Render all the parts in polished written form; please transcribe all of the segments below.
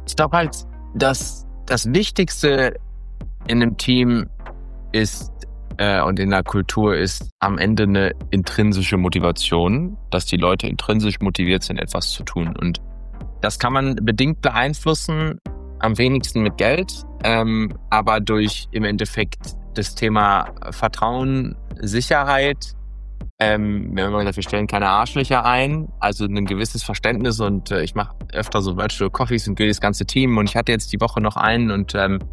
Ich glaube halt, dass das Wichtigste in einem Team ist und in der Kultur ist am Ende eine intrinsische Motivation, dass die Leute intrinsisch motiviert sind, etwas zu tun. Und das kann man bedingt beeinflussen, am wenigsten mit Geld, aber durch im Endeffekt das Thema Vertrauen, Sicherheit. Wir haben immer gesagt, wir stellen keine Arschlöcher ein, also ein gewisses Verständnis und ich mache öfter so Virtual Coffees und das ganze Team und ich hatte jetzt die Woche noch einen und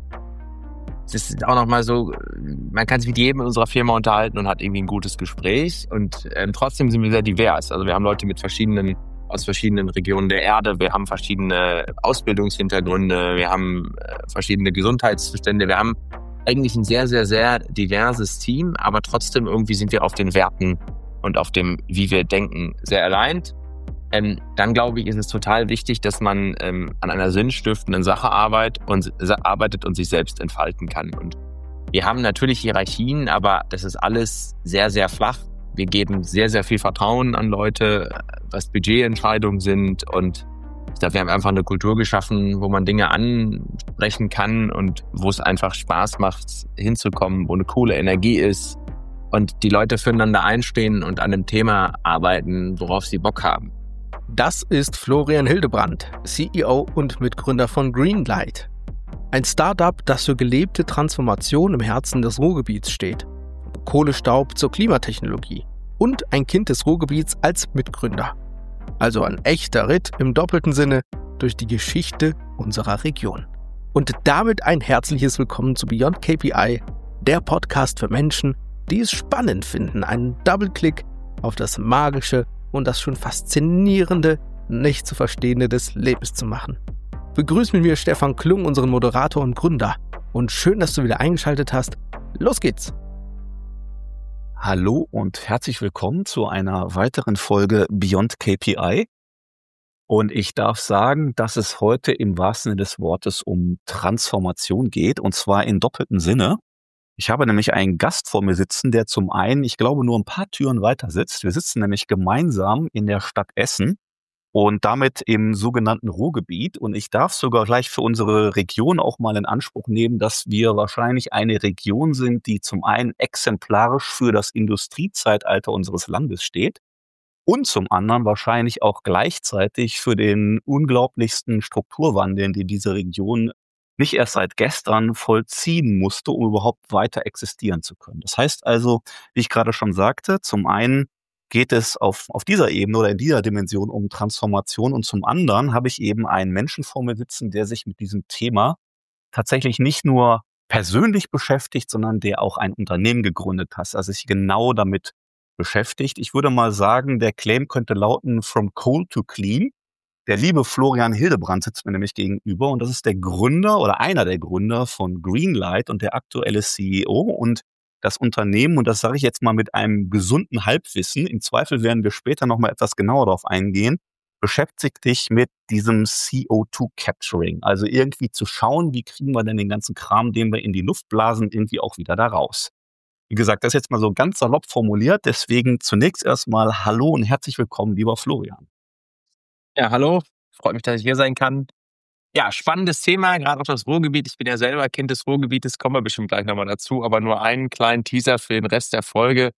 das ist auch nochmal so, man kann sich mit jedem in unserer Firma unterhalten und hat irgendwie ein gutes Gespräch und trotzdem sind wir sehr divers. Also wir haben Leute aus verschiedenen Regionen der Erde, wir haben verschiedene Ausbildungshintergründe, wir haben verschiedene Gesundheitszustände, wir haben eigentlich ein sehr, sehr, sehr diverses Team, aber trotzdem irgendwie sind wir auf den Werten und auf dem, wie wir denken, sehr aligned. Dann glaube ich, ist es total wichtig, dass man an einer sinnstiftenden Sache arbeitet und sich selbst entfalten kann. Und wir haben natürlich Hierarchien, aber das ist alles sehr, sehr flach. Wir geben sehr, sehr viel Vertrauen an Leute, was Budgetentscheidungen sind. Und ich glaube, wir haben einfach eine Kultur geschaffen, wo man Dinge ansprechen kann und wo es einfach Spaß macht, hinzukommen, wo eine coole Energie ist und die Leute füreinander einstehen und an einem Thema arbeiten, worauf sie Bock haben. Das ist Florian Hildebrandt, CEO und Mitgründer von Greenlight. Ein Startup, das für gelebte Transformation im Herzen des Ruhrgebiets steht. Vom Kohlestaub zur Klimatechnologie. Und ein Kind des Ruhrgebiets als Mitgründer. Also ein echter Ritt im doppelten Sinne durch die Geschichte unserer Region. Und damit ein herzliches Willkommen zu Beyond KPI, der Podcast für Menschen, die es spannend finden, einen Double-Click auf das Magische und das schon Faszinierende, nicht zu Verstehende des Lebens zu machen. Begrüß mit mir Stefan Klung, unseren Moderator und Gründer. Und schön, dass du wieder eingeschaltet hast. Los geht's! Hallo und herzlich willkommen zu einer weiteren Folge Beyond KPI. Und ich darf sagen, dass es heute im wahrsten Sinne des Wortes um Transformation geht, und zwar in doppeltem Sinne. Ich habe nämlich einen Gast vor mir sitzen, der zum einen, ich glaube, nur ein paar Türen weiter sitzt. Wir sitzen nämlich gemeinsam in der Stadt Essen und damit im sogenannten Ruhrgebiet. Und ich darf sogar gleich für unsere Region auch mal in Anspruch nehmen, dass wir wahrscheinlich eine Region sind, die zum einen exemplarisch für das Industriezeitalter unseres Landes steht und zum anderen wahrscheinlich auch gleichzeitig für den unglaublichsten Strukturwandel, den diese Region nicht erst seit gestern vollziehen musste, um überhaupt weiter existieren zu können. Das heißt also, wie ich gerade schon sagte, zum einen geht es auf dieser Ebene oder in dieser Dimension um Transformation und zum anderen habe ich eben einen Menschen vor mir sitzen, der sich mit diesem Thema tatsächlich nicht nur persönlich beschäftigt, sondern der auch ein Unternehmen gegründet hat, also sich genau damit beschäftigt. Ich würde mal sagen, der Claim könnte lauten From Coal to Clean. Der liebe Florian Hildebrandt sitzt mir nämlich gegenüber und das ist der Gründer oder einer der Gründer von Greenlight und der aktuelle CEO und das Unternehmen, und das sage ich jetzt mal mit einem gesunden Halbwissen, im Zweifel werden wir später nochmal etwas genauer darauf eingehen, beschäftigt dich mit diesem CO2 Capturing, also irgendwie zu schauen, wie kriegen wir denn den ganzen Kram, den wir in die Luft blasen, irgendwie auch wieder da raus. Wie gesagt, das ist jetzt mal so ganz salopp formuliert, deswegen zunächst erstmal Hallo und herzlich willkommen, lieber Florian. Ja, hallo. Freut mich, dass ich hier sein kann. Ja, spannendes Thema, gerade auch das Ruhrgebiet. Ich bin ja selber Kind des Ruhrgebietes, kommen wir bestimmt gleich nochmal dazu, aber nur einen kleinen Teaser für den Rest der Folge.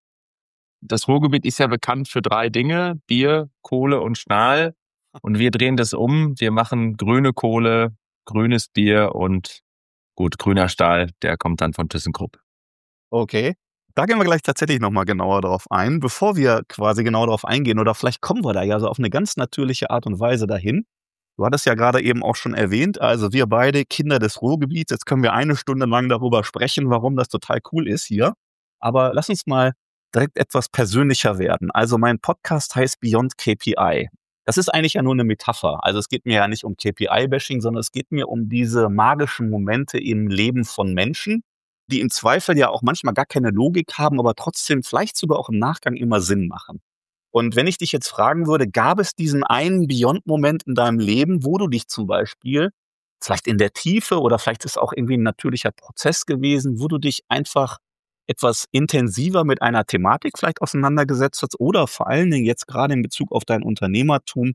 Das Ruhrgebiet ist ja bekannt für 3 Dinge, Bier, Kohle und Stahl. Und wir drehen das um. Wir machen grüne Kohle, grünes Bier und gut, grüner Stahl, der kommt dann von ThyssenKrupp. Okay. Da gehen wir gleich tatsächlich nochmal genauer drauf ein. Bevor wir quasi genau darauf eingehen, oder vielleicht kommen wir da ja so auf eine ganz natürliche Art und Weise dahin. Du hattest ja gerade eben auch schon erwähnt, also wir beide Kinder des Ruhrgebiets. Jetzt können wir 1 Stunde lang darüber sprechen, warum das total cool ist hier. Aber lass uns mal direkt etwas persönlicher werden. Also mein Podcast heißt Beyond KPI. Das ist eigentlich ja nur eine Metapher. Also es geht mir ja nicht um KPI-Bashing, sondern es geht mir um diese magischen Momente im Leben von Menschen, die im Zweifel ja auch manchmal gar keine Logik haben, aber trotzdem vielleicht sogar auch im Nachgang immer Sinn machen. Und wenn ich dich jetzt fragen würde, gab es diesen einen Beyond-Moment in deinem Leben, wo du dich zum Beispiel, vielleicht in der Tiefe oder vielleicht ist es auch irgendwie ein natürlicher Prozess gewesen, wo du dich einfach etwas intensiver mit einer Thematik vielleicht auseinandergesetzt hast oder vor allen Dingen jetzt gerade in Bezug auf dein Unternehmertum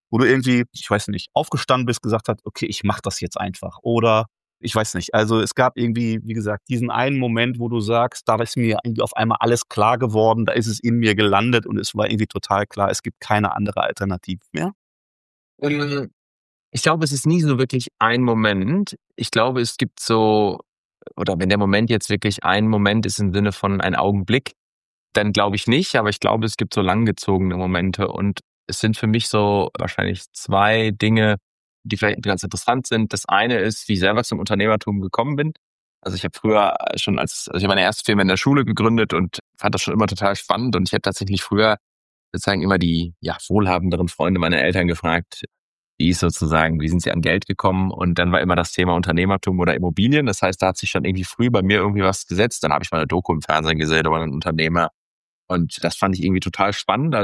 wo du irgendwie, ich weiß nicht, aufgestanden bist, gesagt hast, okay, ich mache das jetzt einfach. Oder ich weiß nicht, also es gab irgendwie, wie gesagt, diesen einen Moment, wo du sagst, da ist mir irgendwie auf einmal alles klar geworden, da ist es in mir gelandet und es war irgendwie total klar, es gibt keine andere Alternative mehr. Ähm, Ich glaube, es ist nie so wirklich ein Moment. Ich glaube, es gibt so, oder wenn der Moment jetzt wirklich ein Moment ist im Sinne von ein Augenblick, dann glaube ich nicht, aber ich glaube, es gibt so langgezogene Momente und es sind für mich so wahrscheinlich zwei Dinge, die vielleicht ganz interessant sind. Das eine ist, wie ich selber zum Unternehmertum gekommen bin. Also ich habe früher schon ich habe meine erste Firma in der Schule gegründet und fand das schon immer total spannend und ich habe tatsächlich früher sozusagen immer die wohlhabenderen Freunde meiner Eltern gefragt, wie sind sie an Geld gekommen? Und dann war immer das Thema Unternehmertum oder Immobilien. Das heißt, da hat sich schon irgendwie früh bei mir irgendwie was gesetzt. Dann habe ich mal eine Doku im Fernsehen gesehen über einen Unternehmer. Und das fand ich irgendwie total spannend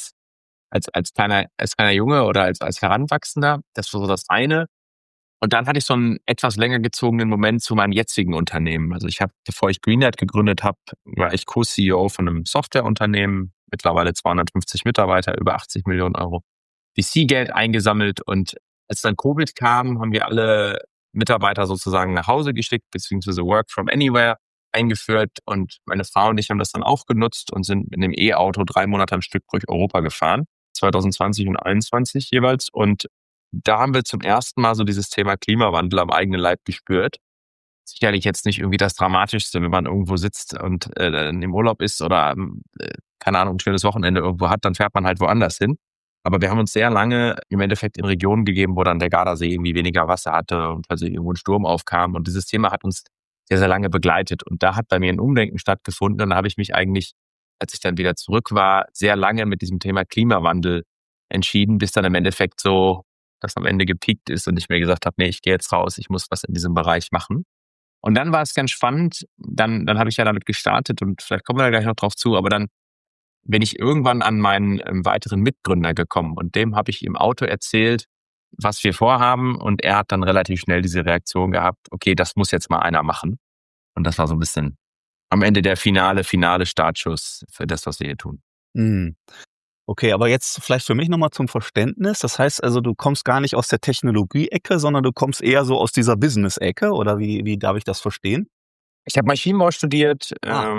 als kleiner Junge oder als Heranwachsender. Das war so das eine. Und dann hatte ich so einen etwas länger gezogenen Moment zu meinem jetzigen Unternehmen. Also ich habe, bevor ich Greenlight gegründet habe, war ich Co-CEO von einem Softwareunternehmen, mittlerweile 250 Mitarbeiter, über 80 Millionen Euro VC-Geld eingesammelt. Und als dann Covid kam, haben wir alle Mitarbeiter sozusagen nach Hause geschickt, beziehungsweise Work from Anywhere eingeführt. Und meine Frau und ich haben das dann auch genutzt und sind mit einem E-Auto 3 Monate am Stück durch Europa gefahren, 2020 und 2021 jeweils. Und da haben wir zum ersten Mal so dieses Thema Klimawandel am eigenen Leib gespürt. Sicherlich jetzt nicht irgendwie das Dramatischste, wenn man irgendwo sitzt und im Urlaub ist oder keine Ahnung, ein schönes Wochenende irgendwo hat, dann fährt man halt woanders hin. Aber wir haben uns sehr lange im Endeffekt in Regionen gegeben, wo dann der Gardasee irgendwie weniger Wasser hatte und plötzlich irgendwo ein Sturm aufkam. Und dieses Thema hat uns sehr, sehr lange begleitet. Und da hat bei mir ein Umdenken stattgefunden. Und da habe ich mich eigentlich, als ich dann wieder zurück war, sehr lange mit diesem Thema Klimawandel entschieden, bis dann im Endeffekt so das am Ende gepiekt ist und ich mir gesagt habe, nee, ich gehe jetzt raus, ich muss was in diesem Bereich machen. Und dann war es ganz spannend. Dann habe ich ja damit gestartet und vielleicht kommen wir da gleich noch drauf zu, aber dann bin ich irgendwann an meinen weiteren Mitgründer gekommen und dem habe ich im Auto erzählt, was wir vorhaben und er hat dann relativ schnell diese Reaktion gehabt, okay, das muss jetzt mal einer machen. Und das war so ein bisschen am Ende der finale Startschuss für das, was wir hier tun. Mhm. Okay, aber jetzt vielleicht für mich nochmal zum Verständnis. Das heißt also, du kommst gar nicht aus der Technologie-Ecke, sondern du kommst eher so aus dieser Business-Ecke, oder wie darf ich das verstehen? Ich habe Maschinenbau studiert,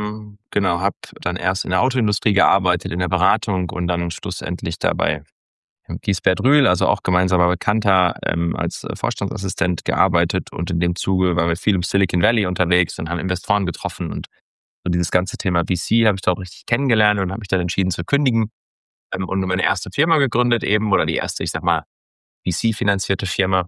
Ah. habe dann erst in der Autoindustrie gearbeitet, in der Beratung und dann schlussendlich dabei Giesbert Rühl, also auch gemeinsamer Bekannter, als Vorstandsassistent gearbeitet und in dem Zuge waren wir viel im Silicon Valley unterwegs und haben Investoren getroffen und so dieses ganze Thema VC habe ich dort richtig kennengelernt und habe mich dann entschieden zu kündigen und meine erste Firma gegründet eben oder die erste, ich sag mal, VC-finanzierte Firma.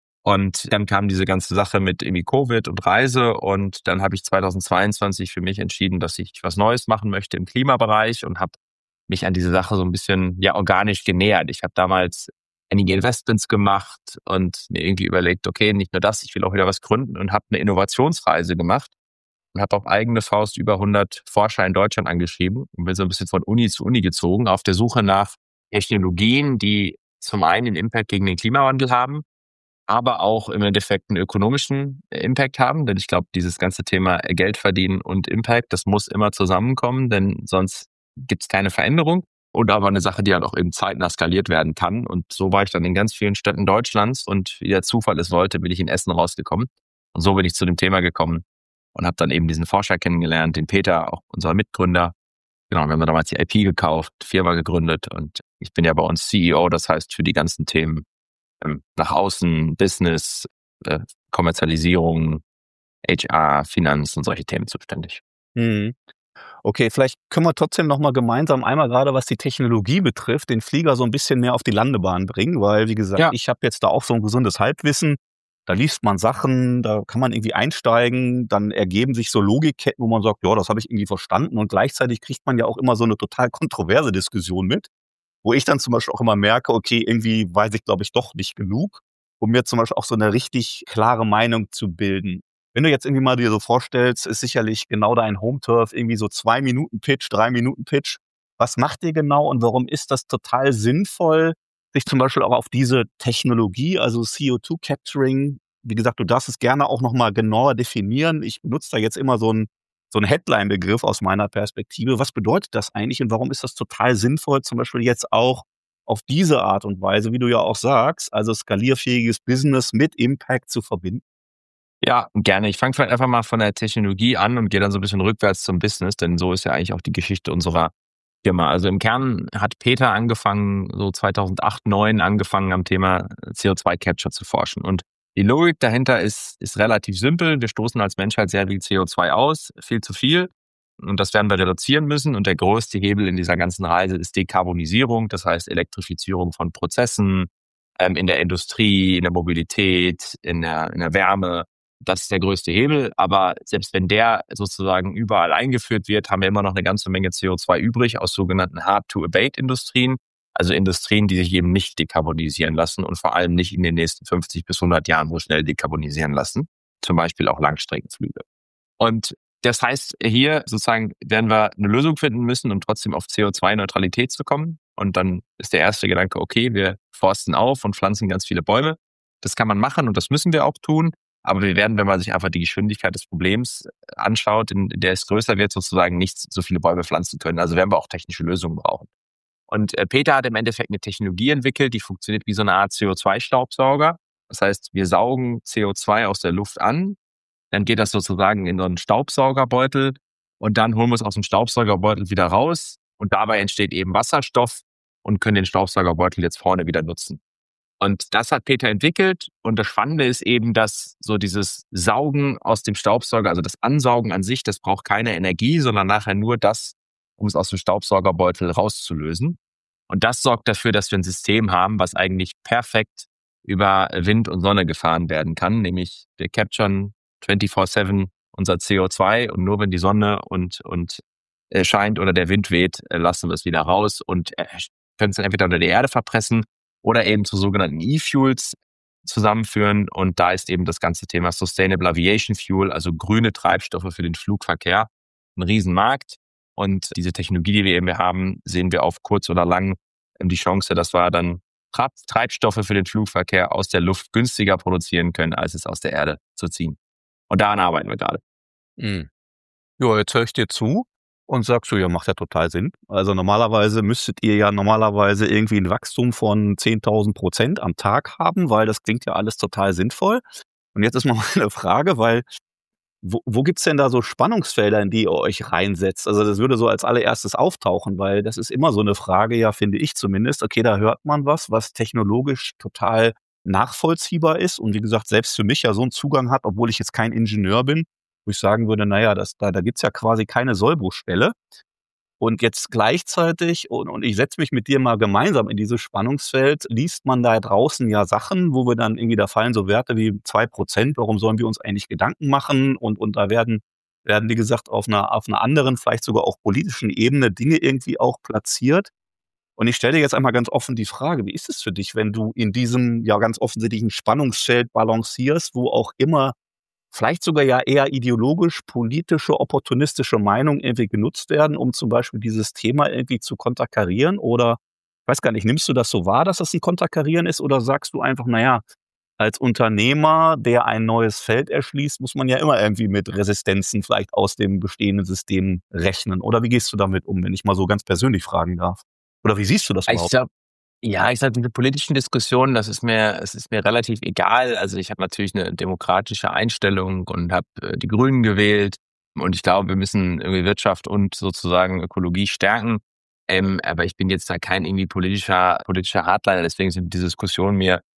Und dann kam diese ganze Sache mit irgendwie Covid und Reise und dann habe ich 2022 für mich entschieden, dass ich was Neues machen möchte im Klimabereich und habe mich an diese Sache so ein bisschen organisch genähert. Ich habe damals einige Investments gemacht und mir irgendwie überlegt, okay, nicht nur das, ich will auch wieder was gründen und habe eine Innovationsreise gemacht und habe auf eigene Faust über 100 Forscher in Deutschland angeschrieben und bin so ein bisschen von Uni zu Uni gezogen auf der Suche nach Technologien, die zum einen einen Impact gegen den Klimawandel haben, aber auch im Endeffekt einen ökonomischen Impact haben. Denn ich glaube, dieses ganze Thema Geld verdienen und Impact, das muss immer zusammenkommen, denn sonst gibt es keine Veränderung. Und aber eine Sache, die halt auch eben zeitnah skaliert werden kann. Und so war ich dann in ganz vielen Städten Deutschlands und wie der Zufall es wollte, bin ich in Essen rausgekommen. Und so bin ich zu dem Thema gekommen und habe dann eben diesen Forscher kennengelernt, den Peter, auch unser Mitgründer. Genau, wir haben damals die IP gekauft, Firma gegründet und ich bin ja bei uns CEO, das heißt für die ganzen Themen nach außen, Business, Kommerzialisierung, HR, Finanz und solche Themen zuständig. Mhm. Okay, vielleicht können wir trotzdem noch mal gemeinsam einmal gerade, was die Technologie betrifft, den Flieger so ein bisschen mehr auf die Landebahn bringen, weil, wie gesagt, Ja, ich habe jetzt da auch so ein gesundes Halbwissen. Da liest man Sachen, da kann man irgendwie einsteigen, dann ergeben sich so Logikketten, wo man sagt: „Ja, das habe ich irgendwie verstanden." Und gleichzeitig kriegt man ja auch immer so eine total kontroverse Diskussion mit, wo ich dann zum Beispiel auch immer merke: Okay, irgendwie weiß ich, glaube ich, doch nicht genug, um mir zum Beispiel auch so eine richtig klare Meinung zu bilden. Wenn du jetzt irgendwie mal dir so vorstellst, ist sicherlich genau dein Home-Turf irgendwie so 2-Minuten-Pitch, 3-Minuten-Pitch. Was macht ihr genau und warum ist das total sinnvoll, sich zum Beispiel auch auf diese Technologie, also CO2-Capturing, wie gesagt, du darfst es gerne auch noch mal genauer definieren. Ich benutze da jetzt immer so 'n Headline-Begriff aus meiner Perspektive. Was bedeutet das eigentlich und warum ist das total sinnvoll, zum Beispiel jetzt auch auf diese Art und Weise, wie du ja auch sagst, also skalierfähiges Business mit Impact zu verbinden? Ja, gerne. Ich fange vielleicht einfach mal von der Technologie an und gehe dann so ein bisschen rückwärts zum Business, denn so ist ja eigentlich auch die Geschichte unserer Firma. Also im Kern hat Peter angefangen, so 2008, 2009 angefangen, am Thema CO2-Capture zu forschen. Und die Logik dahinter ist relativ simpel. Wir stoßen als Menschheit sehr viel CO2 aus, viel zu viel. Und das werden wir reduzieren müssen. Und der größte Hebel in dieser ganzen Reise ist Dekarbonisierung, das heißt Elektrifizierung von Prozessen, in der Industrie, in der Mobilität, in der Wärme. Das ist der größte Hebel. Aber selbst wenn der sozusagen überall eingeführt wird, haben wir immer noch eine ganze Menge CO2 übrig aus sogenannten Hard-to-Abate-Industrien. Also Industrien, die sich eben nicht dekarbonisieren lassen und vor allem nicht in den nächsten 50 bis 100 Jahren so schnell dekarbonisieren lassen. Zum Beispiel auch Langstreckenflüge. Und das heißt, hier sozusagen werden wir eine Lösung finden müssen, um trotzdem auf CO2-Neutralität zu kommen. Und dann ist der erste Gedanke, okay, wir forsten auf und pflanzen ganz viele Bäume. Das kann man machen und das müssen wir auch tun. Aber wir werden, wenn man sich einfach die Geschwindigkeit des Problems anschaut, in der es größer wird, sozusagen nicht so viele Bäume pflanzen können. Also werden wir auch technische Lösungen brauchen. Und Peter hat im Endeffekt eine Technologie entwickelt, die funktioniert wie so eine Art CO2-Staubsauger. Das heißt, wir saugen CO2 aus der Luft an, dann geht das sozusagen in so einen Staubsaugerbeutel und dann holen wir es aus dem Staubsaugerbeutel wieder raus und dabei entsteht eben Wasserstoff und können den Staubsaugerbeutel jetzt vorne wieder nutzen. Und das hat Peter entwickelt und das Spannende ist eben, dass so dieses Saugen aus dem Staubsauger, also das Ansaugen an sich, das braucht keine Energie, sondern nachher nur das, um es aus dem Staubsaugerbeutel rauszulösen. Und das sorgt dafür, dass wir ein System haben, was eigentlich perfekt über Wind und Sonne gefahren werden kann. Nämlich wir capturen 24/7 unser CO2 und nur wenn die Sonne und scheint oder der Wind weht, lassen wir es wieder raus und können es dann entweder unter die Erde verpressen oder eben zu sogenannten E-Fuels zusammenführen. Und da ist eben das ganze Thema Sustainable Aviation Fuel, also grüne Treibstoffe für den Flugverkehr, ein Riesenmarkt. Und diese Technologie, die wir eben haben, sehen wir auf kurz oder lang die Chance, dass wir dann Treibstoffe für den Flugverkehr aus der Luft günstiger produzieren können, als es aus der Erde zu ziehen. Und daran arbeiten wir gerade. Ja, jetzt höre ich dir zu und sagst du, ja, macht ja total Sinn. Also normalerweise müsstet ihr ja irgendwie ein Wachstum von 10.000% am Tag haben, weil das klingt ja alles total sinnvoll. Und jetzt ist mal meine Frage, weil wo gibt's denn da so Spannungsfelder, in die ihr euch reinsetzt? Also das würde so als allererstes auftauchen, weil das ist immer so eine Frage, ja, finde ich zumindest. Okay, da hört man was technologisch total nachvollziehbar ist und wie gesagt, selbst für mich ja so einen Zugang hat, obwohl ich jetzt kein Ingenieur bin, wo ich sagen würde, naja, da gibt's ja quasi keine Sollbruchstelle. Und jetzt gleichzeitig, und ich setze mich mit dir mal gemeinsam in dieses Spannungsfeld, liest man da draußen ja Sachen, wo wir dann irgendwie, da fallen so Werte wie 2%, warum sollen wir uns eigentlich Gedanken machen? Und da werden, wie gesagt, auf einer anderen, vielleicht sogar auch politischen Ebene Dinge irgendwie auch platziert. Und ich stelle dir jetzt einmal ganz offen die Frage, wie ist es für dich, wenn du in diesem ja ganz offensichtlichen Spannungsfeld balancierst, wo auch immer vielleicht sogar ja eher ideologisch, politische, opportunistische Meinungen irgendwie genutzt werden, um zum Beispiel dieses Thema irgendwie zu konterkarieren? Oder, ich weiß gar nicht, nimmst du das so wahr, dass das ein Konterkarieren ist? Oder sagst du einfach, naja, als Unternehmer, der ein neues Feld erschließt, muss man ja immer irgendwie mit Resistenzen vielleicht aus dem bestehenden System rechnen? Oder wie gehst du damit um, wenn ich mal so ganz persönlich fragen darf? Oder wie siehst du das überhaupt? Ich sag, diese politischen Diskussionen, es ist mir relativ egal. Also ich habe natürlich eine demokratische Einstellung und habe die Grünen gewählt. Und ich glaube, wir müssen irgendwie Wirtschaft und sozusagen Ökologie stärken. Aber ich bin jetzt da kein irgendwie politischer Hardliner. Deswegen sind diese Diskussionen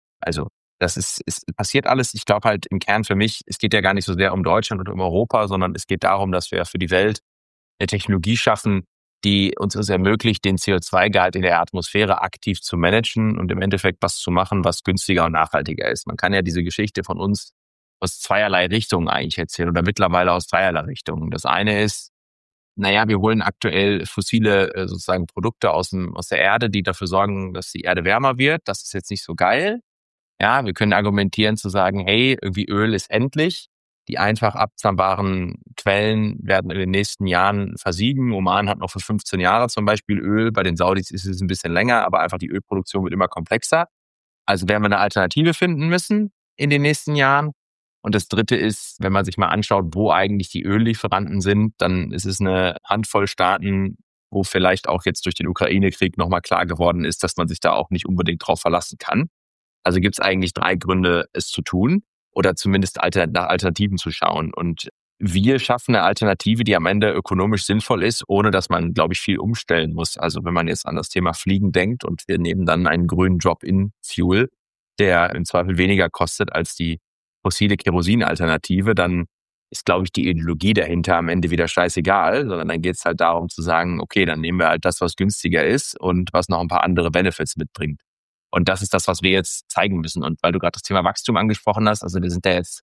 das ist passiert alles. Ich glaube halt im Kern für mich, es geht ja gar nicht so sehr um Deutschland oder um Europa, sondern es geht darum, dass wir für die Welt eine Technologie schaffen, die uns es ermöglicht, den CO2-Gehalt in der Atmosphäre aktiv zu managen und im Endeffekt was zu machen, was günstiger und nachhaltiger ist. Man kann ja diese Geschichte von uns aus zweierlei Richtungen eigentlich erzählen oder mittlerweile aus dreierlei Richtungen. Das eine ist, wir holen aktuell fossile sozusagen Produkte aus der Erde, die dafür sorgen, dass die Erde wärmer wird. Das ist jetzt nicht so geil. Ja, wir können argumentieren zu sagen, hey, irgendwie Öl ist endlich. Die einfach abzahmbaren Quellen werden in den nächsten Jahren versiegen. Oman hat noch für 15 Jahre zum Beispiel Öl. Bei den Saudis ist es ein bisschen länger, aber einfach die Ölproduktion wird immer komplexer. Also werden wir eine Alternative finden müssen in den nächsten Jahren. Und das Dritte ist, wenn man sich mal anschaut, wo eigentlich die Öllieferanten sind, dann ist es eine Handvoll Staaten wo vielleicht auch jetzt durch den Ukraine-Krieg nochmal klar geworden ist, dass man sich da auch nicht unbedingt drauf verlassen kann. Also gibt es eigentlich 3 Gründe, es zu tun oder zumindest nach Alternativen zu schauen. Und wir schaffen eine Alternative, die am Ende ökonomisch sinnvoll ist, ohne dass man, glaube ich, viel umstellen muss. Also wenn man jetzt an das Thema Fliegen denkt und wir nehmen dann einen grünen Drop-in-Fuel, der im Zweifel weniger kostet als die fossile Kerosin-Alternative, dann ist, glaube ich, die Ideologie dahinter am Ende wieder scheißegal, sondern dann geht es halt darum zu sagen, okay, dann nehmen wir halt das, was günstiger ist und was noch ein paar andere Benefits mitbringt. Und das ist das, was wir jetzt zeigen müssen. Und weil du gerade das Thema Wachstum angesprochen hast, also wir sind ja jetzt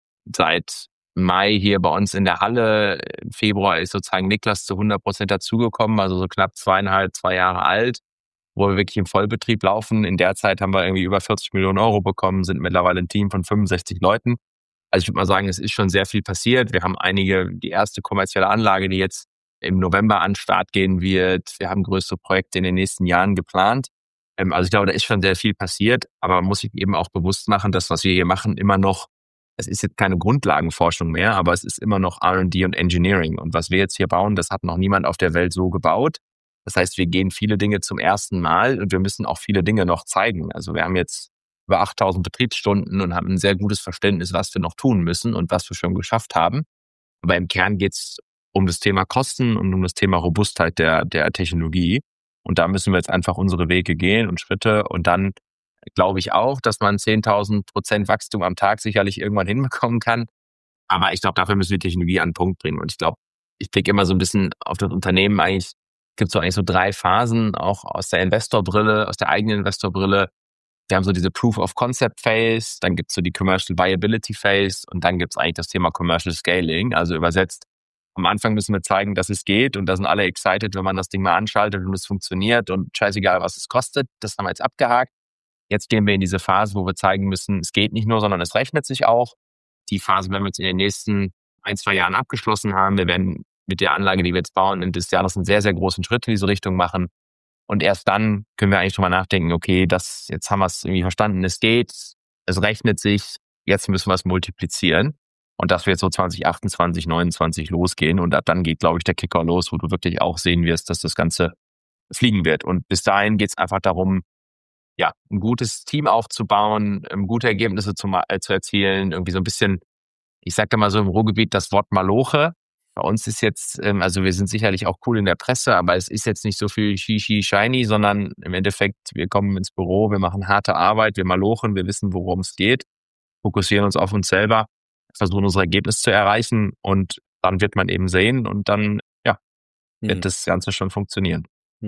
seit Mai hier bei uns in der Halle. Im Februar ist sozusagen Niklas zu 100% dazugekommen, also so knapp 2 Jahre alt, wo wir wirklich im Vollbetrieb laufen. In der Zeit haben wir irgendwie über 40 Millionen Euro bekommen, sind mittlerweile ein Team von 65 Leuten. Also ich würde mal sagen, es ist schon sehr viel passiert. Wir haben die erste kommerzielle Anlage, die jetzt im November an den Start gehen wird. Wir haben größere Projekte in den nächsten Jahren geplant. Also ich glaube, da ist schon sehr viel passiert, aber man muss sich eben auch bewusst machen, dass was wir hier machen immer noch, es ist jetzt keine Grundlagenforschung mehr, aber es ist immer noch R&D und Engineering. Und was wir jetzt hier bauen, das hat noch niemand auf der Welt so gebaut. Das heißt, wir gehen viele Dinge zum ersten Mal und wir müssen auch viele Dinge noch zeigen. Also wir haben jetzt über 8.000 Betriebsstunden und haben ein sehr gutes Verständnis, was wir noch tun müssen und was wir schon geschafft haben. Aber im Kern geht es um das Thema Kosten und um das Thema Robustheit der Technologie. Und da müssen wir jetzt einfach unsere Wege gehen und Schritte. Und dann glaube ich auch, dass man 10.000% Wachstum am Tag sicherlich irgendwann hinbekommen kann. Aber ich glaube, dafür müssen wir die Technologie an den Punkt bringen. Und ich glaube, ich blicke immer so ein bisschen auf das Unternehmen. Eigentlich gibt es eigentlich so 3 Phasen, auch aus der Investorbrille, aus der eigenen Investorbrille. Wir haben so diese Proof of Concept Phase, dann gibt es so die Commercial Viability Phase und dann gibt es eigentlich das Thema Commercial Scaling. Also übersetzt, am Anfang müssen wir zeigen, dass es geht und da sind alle excited, wenn man das Ding mal anschaltet und es funktioniert und scheißegal, was es kostet. Das haben wir jetzt abgehakt. Jetzt gehen wir in diese Phase, wo wir zeigen müssen, es geht nicht nur, sondern es rechnet sich auch. Die Phase werden wir jetzt in den nächsten 1-2 Jahren abgeschlossen haben. Wir werden mit der Anlage, die wir jetzt bauen, in des Jahres einen sehr, sehr großen Schritt in diese Richtung machen. Und erst dann können wir eigentlich drüber nachdenken, okay, jetzt haben wir es irgendwie verstanden, es geht, es rechnet sich, jetzt müssen wir es multiplizieren. Und das wird so 2028, 2029 losgehen. Und ab dann geht, glaube ich, der Kicker los, wo du wirklich auch sehen wirst, dass das Ganze fliegen wird. Und bis dahin geht es einfach darum, ja, ein gutes Team aufzubauen, gute Ergebnisse zu erzielen, irgendwie so ein bisschen, ich sage da mal so im Ruhrgebiet das Wort Maloche. Bei uns ist jetzt, also wir sind sicherlich auch cool in der Presse, aber es ist jetzt nicht so viel Shiny, sondern im Endeffekt, wir kommen ins Büro, wir machen harte Arbeit, wir malochen, wir wissen, worum es geht, fokussieren uns auf uns selber, versuchen unsere Ergebnisse zu erreichen und dann wird man eben sehen und dann, ja, wird das Ganze schon funktionieren.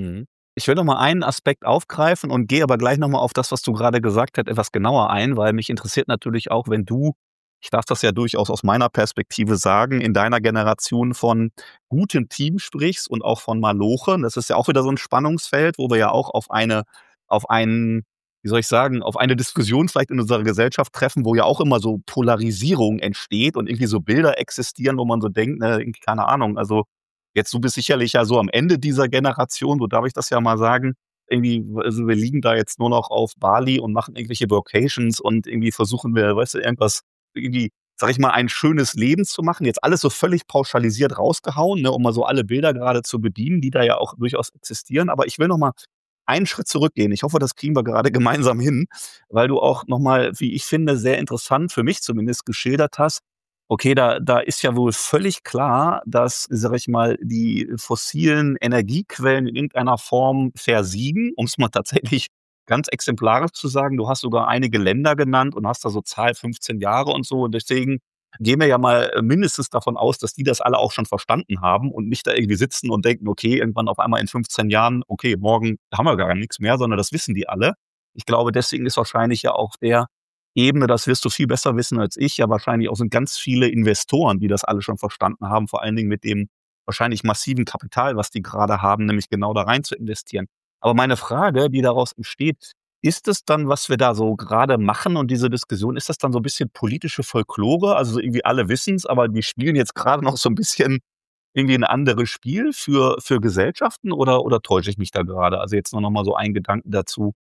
Ich will noch mal einen Aspekt aufgreifen und gehe aber gleich noch mal auf das, was du gerade gesagt hast, etwas genauer ein, weil mich interessiert natürlich auch, wenn du, ich darf das ja durchaus aus meiner Perspektive sagen, in deiner Generation von gutem Team sprichst und auch von Malochen. Das ist ja auch wieder so ein Spannungsfeld, wo wir ja auch auf eine Diskussion vielleicht in unserer Gesellschaft treffen, wo ja auch immer so Polarisierung entsteht und irgendwie so Bilder existieren, wo man so denkt, ne, irgendwie, keine Ahnung, also jetzt, du bist sicherlich ja so am Ende dieser Generation, so darf ich das ja mal sagen. Irgendwie, also wir liegen da jetzt nur noch auf Bali und machen irgendwelche Vocations und irgendwie versuchen wir, weißt du, irgendwas, irgendwie, sag ich mal, ein schönes Leben zu machen. Jetzt alles so völlig pauschalisiert rausgehauen, ne, um mal so alle Bilder gerade zu bedienen, die da ja auch durchaus existieren. Aber ich will noch mal einen Schritt zurückgehen. Ich hoffe, das kriegen wir gerade gemeinsam hin, weil du auch noch mal, wie ich finde, sehr interessant, für mich zumindest, geschildert hast. Okay, da ist ja wohl völlig klar, dass, sag ich mal, die fossilen Energiequellen in irgendeiner Form versiegen, um es mal tatsächlich ganz exemplarisch zu sagen. Du hast sogar einige Länder genannt und hast da so Zahl 15 Jahre und so. Und deswegen gehen wir ja mal mindestens davon aus, dass die das alle auch schon verstanden haben und nicht da irgendwie sitzen und denken, okay, irgendwann auf einmal in 15 Jahren, okay, morgen haben wir gar nichts mehr, sondern das wissen die alle. Ich glaube, deswegen ist wahrscheinlich ja auch der Ebene, das wirst du viel besser wissen als ich, ja wahrscheinlich auch sind ganz viele Investoren, die das alle schon verstanden haben, vor allen Dingen mit dem wahrscheinlich massiven Kapital, was die gerade haben, nämlich genau da rein zu investieren. Aber meine Frage, die daraus entsteht, ist es dann, was wir da so gerade machen und diese Diskussion, ist das dann so ein bisschen politische Folklore? Also so irgendwie alle wissen es, aber die spielen jetzt gerade noch so ein bisschen irgendwie ein anderes Spiel für Gesellschaften oder täusche ich mich da gerade? Also jetzt nur noch mal so ein Gedanken dazu.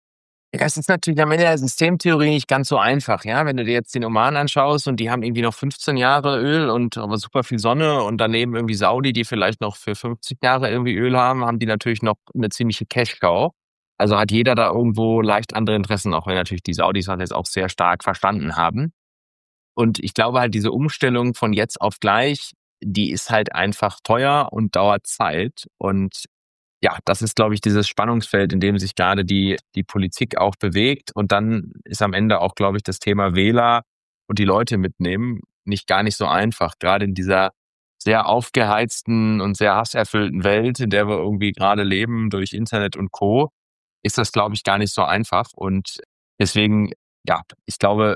Ja, es ist natürlich am Ende der Systemtheorie nicht ganz so einfach, ja. Wenn du dir jetzt den Oman anschaust und die haben irgendwie noch 15 Jahre Öl und aber super viel Sonne und daneben irgendwie Saudi, die vielleicht noch für 50 Jahre irgendwie Öl haben die natürlich noch eine ziemliche Cash-Cow. Also hat jeder da irgendwo leicht andere Interessen, auch wenn natürlich die Saudis das jetzt auch sehr stark verstanden haben. Und ich glaube halt, diese Umstellung von jetzt auf gleich, die ist halt einfach teuer und dauert Zeit. Und ja, das ist, glaube ich, dieses Spannungsfeld, in dem sich gerade die Politik auch bewegt. Und dann ist am Ende auch, glaube ich, das Thema Wähler und die Leute mitnehmen gar nicht so einfach. Gerade in dieser sehr aufgeheizten und sehr hasserfüllten Welt, in der wir irgendwie gerade leben durch Internet und Co., ist das, glaube ich, gar nicht so einfach. Und deswegen, ja, ich glaube,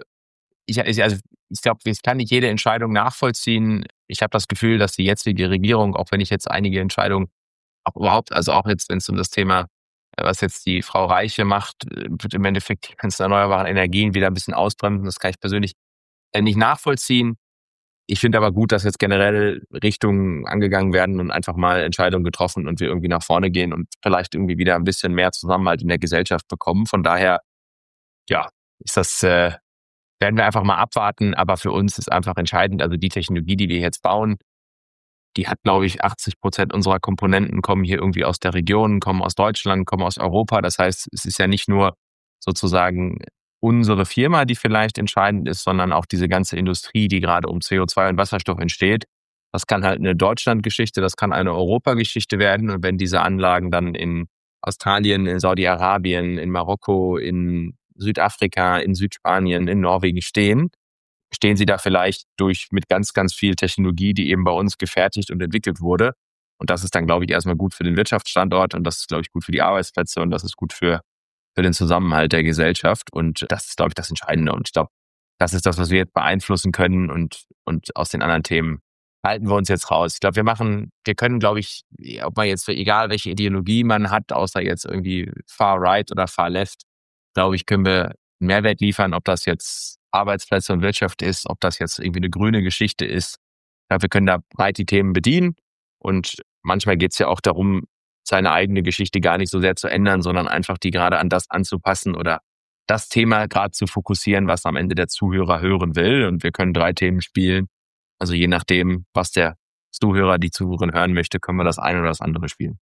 ich kann nicht jede Entscheidung nachvollziehen. Ich habe das Gefühl, dass die jetzige Regierung, auch wenn ich jetzt einige Entscheidungen auch überhaupt, also auch jetzt, wenn es um das Thema, was jetzt die Frau Reiche macht, wird im Endeffekt die ganzen erneuerbaren Energien wieder ein bisschen ausbremsen. Das kann ich persönlich nicht nachvollziehen. Ich finde aber gut, dass jetzt generell Richtungen angegangen werden und einfach mal Entscheidungen getroffen und wir irgendwie nach vorne gehen und vielleicht irgendwie wieder ein bisschen mehr Zusammenhalt in der Gesellschaft bekommen. Von daher, ja, ist das, werden wir einfach mal abwarten. Aber für uns ist einfach entscheidend, also die Technologie, die wir jetzt bauen, die hat, glaube ich, 80% unserer Komponenten kommen hier irgendwie aus der Region, kommen aus Deutschland, kommen aus Europa. Das heißt, es ist ja nicht nur sozusagen unsere Firma, die vielleicht entscheidend ist, sondern auch diese ganze Industrie, die gerade um CO2 und Wasserstoff entsteht. Das kann halt eine Deutschland-Geschichte, das kann eine Europa-Geschichte werden. Und wenn diese Anlagen dann in Australien, in Saudi-Arabien, in Marokko, in Südafrika, in Südspanien, in Norwegen stehen sie da vielleicht mit ganz, ganz viel Technologie, die eben bei uns gefertigt und entwickelt wurde. Und das ist dann, glaube ich, erstmal gut für den Wirtschaftsstandort und das ist, glaube ich, gut für die Arbeitsplätze und das ist gut für den Zusammenhalt der Gesellschaft. Und das ist, glaube ich, das Entscheidende. Und ich glaube, das ist das, was wir jetzt beeinflussen können und aus den anderen Themen halten wir uns jetzt raus. Ich glaube, wir können, glaube ich, ob man jetzt, egal welche Ideologie man hat, außer jetzt irgendwie far right oder far left, glaube ich, können wir einen Mehrwert liefern, ob das jetzt Arbeitsplätze und Wirtschaft ist, ob das jetzt irgendwie eine grüne Geschichte ist. Ja, wir können da breit die Themen bedienen und manchmal geht es ja auch darum, seine eigene Geschichte gar nicht so sehr zu ändern, sondern einfach die gerade an das anzupassen oder das Thema gerade zu fokussieren, was am Ende der Zuhörer hören will. Und wir können 3 Themen spielen. Also je nachdem, was der Zuhörer, die Zuhörerin hören möchte, können wir das eine oder das andere spielen.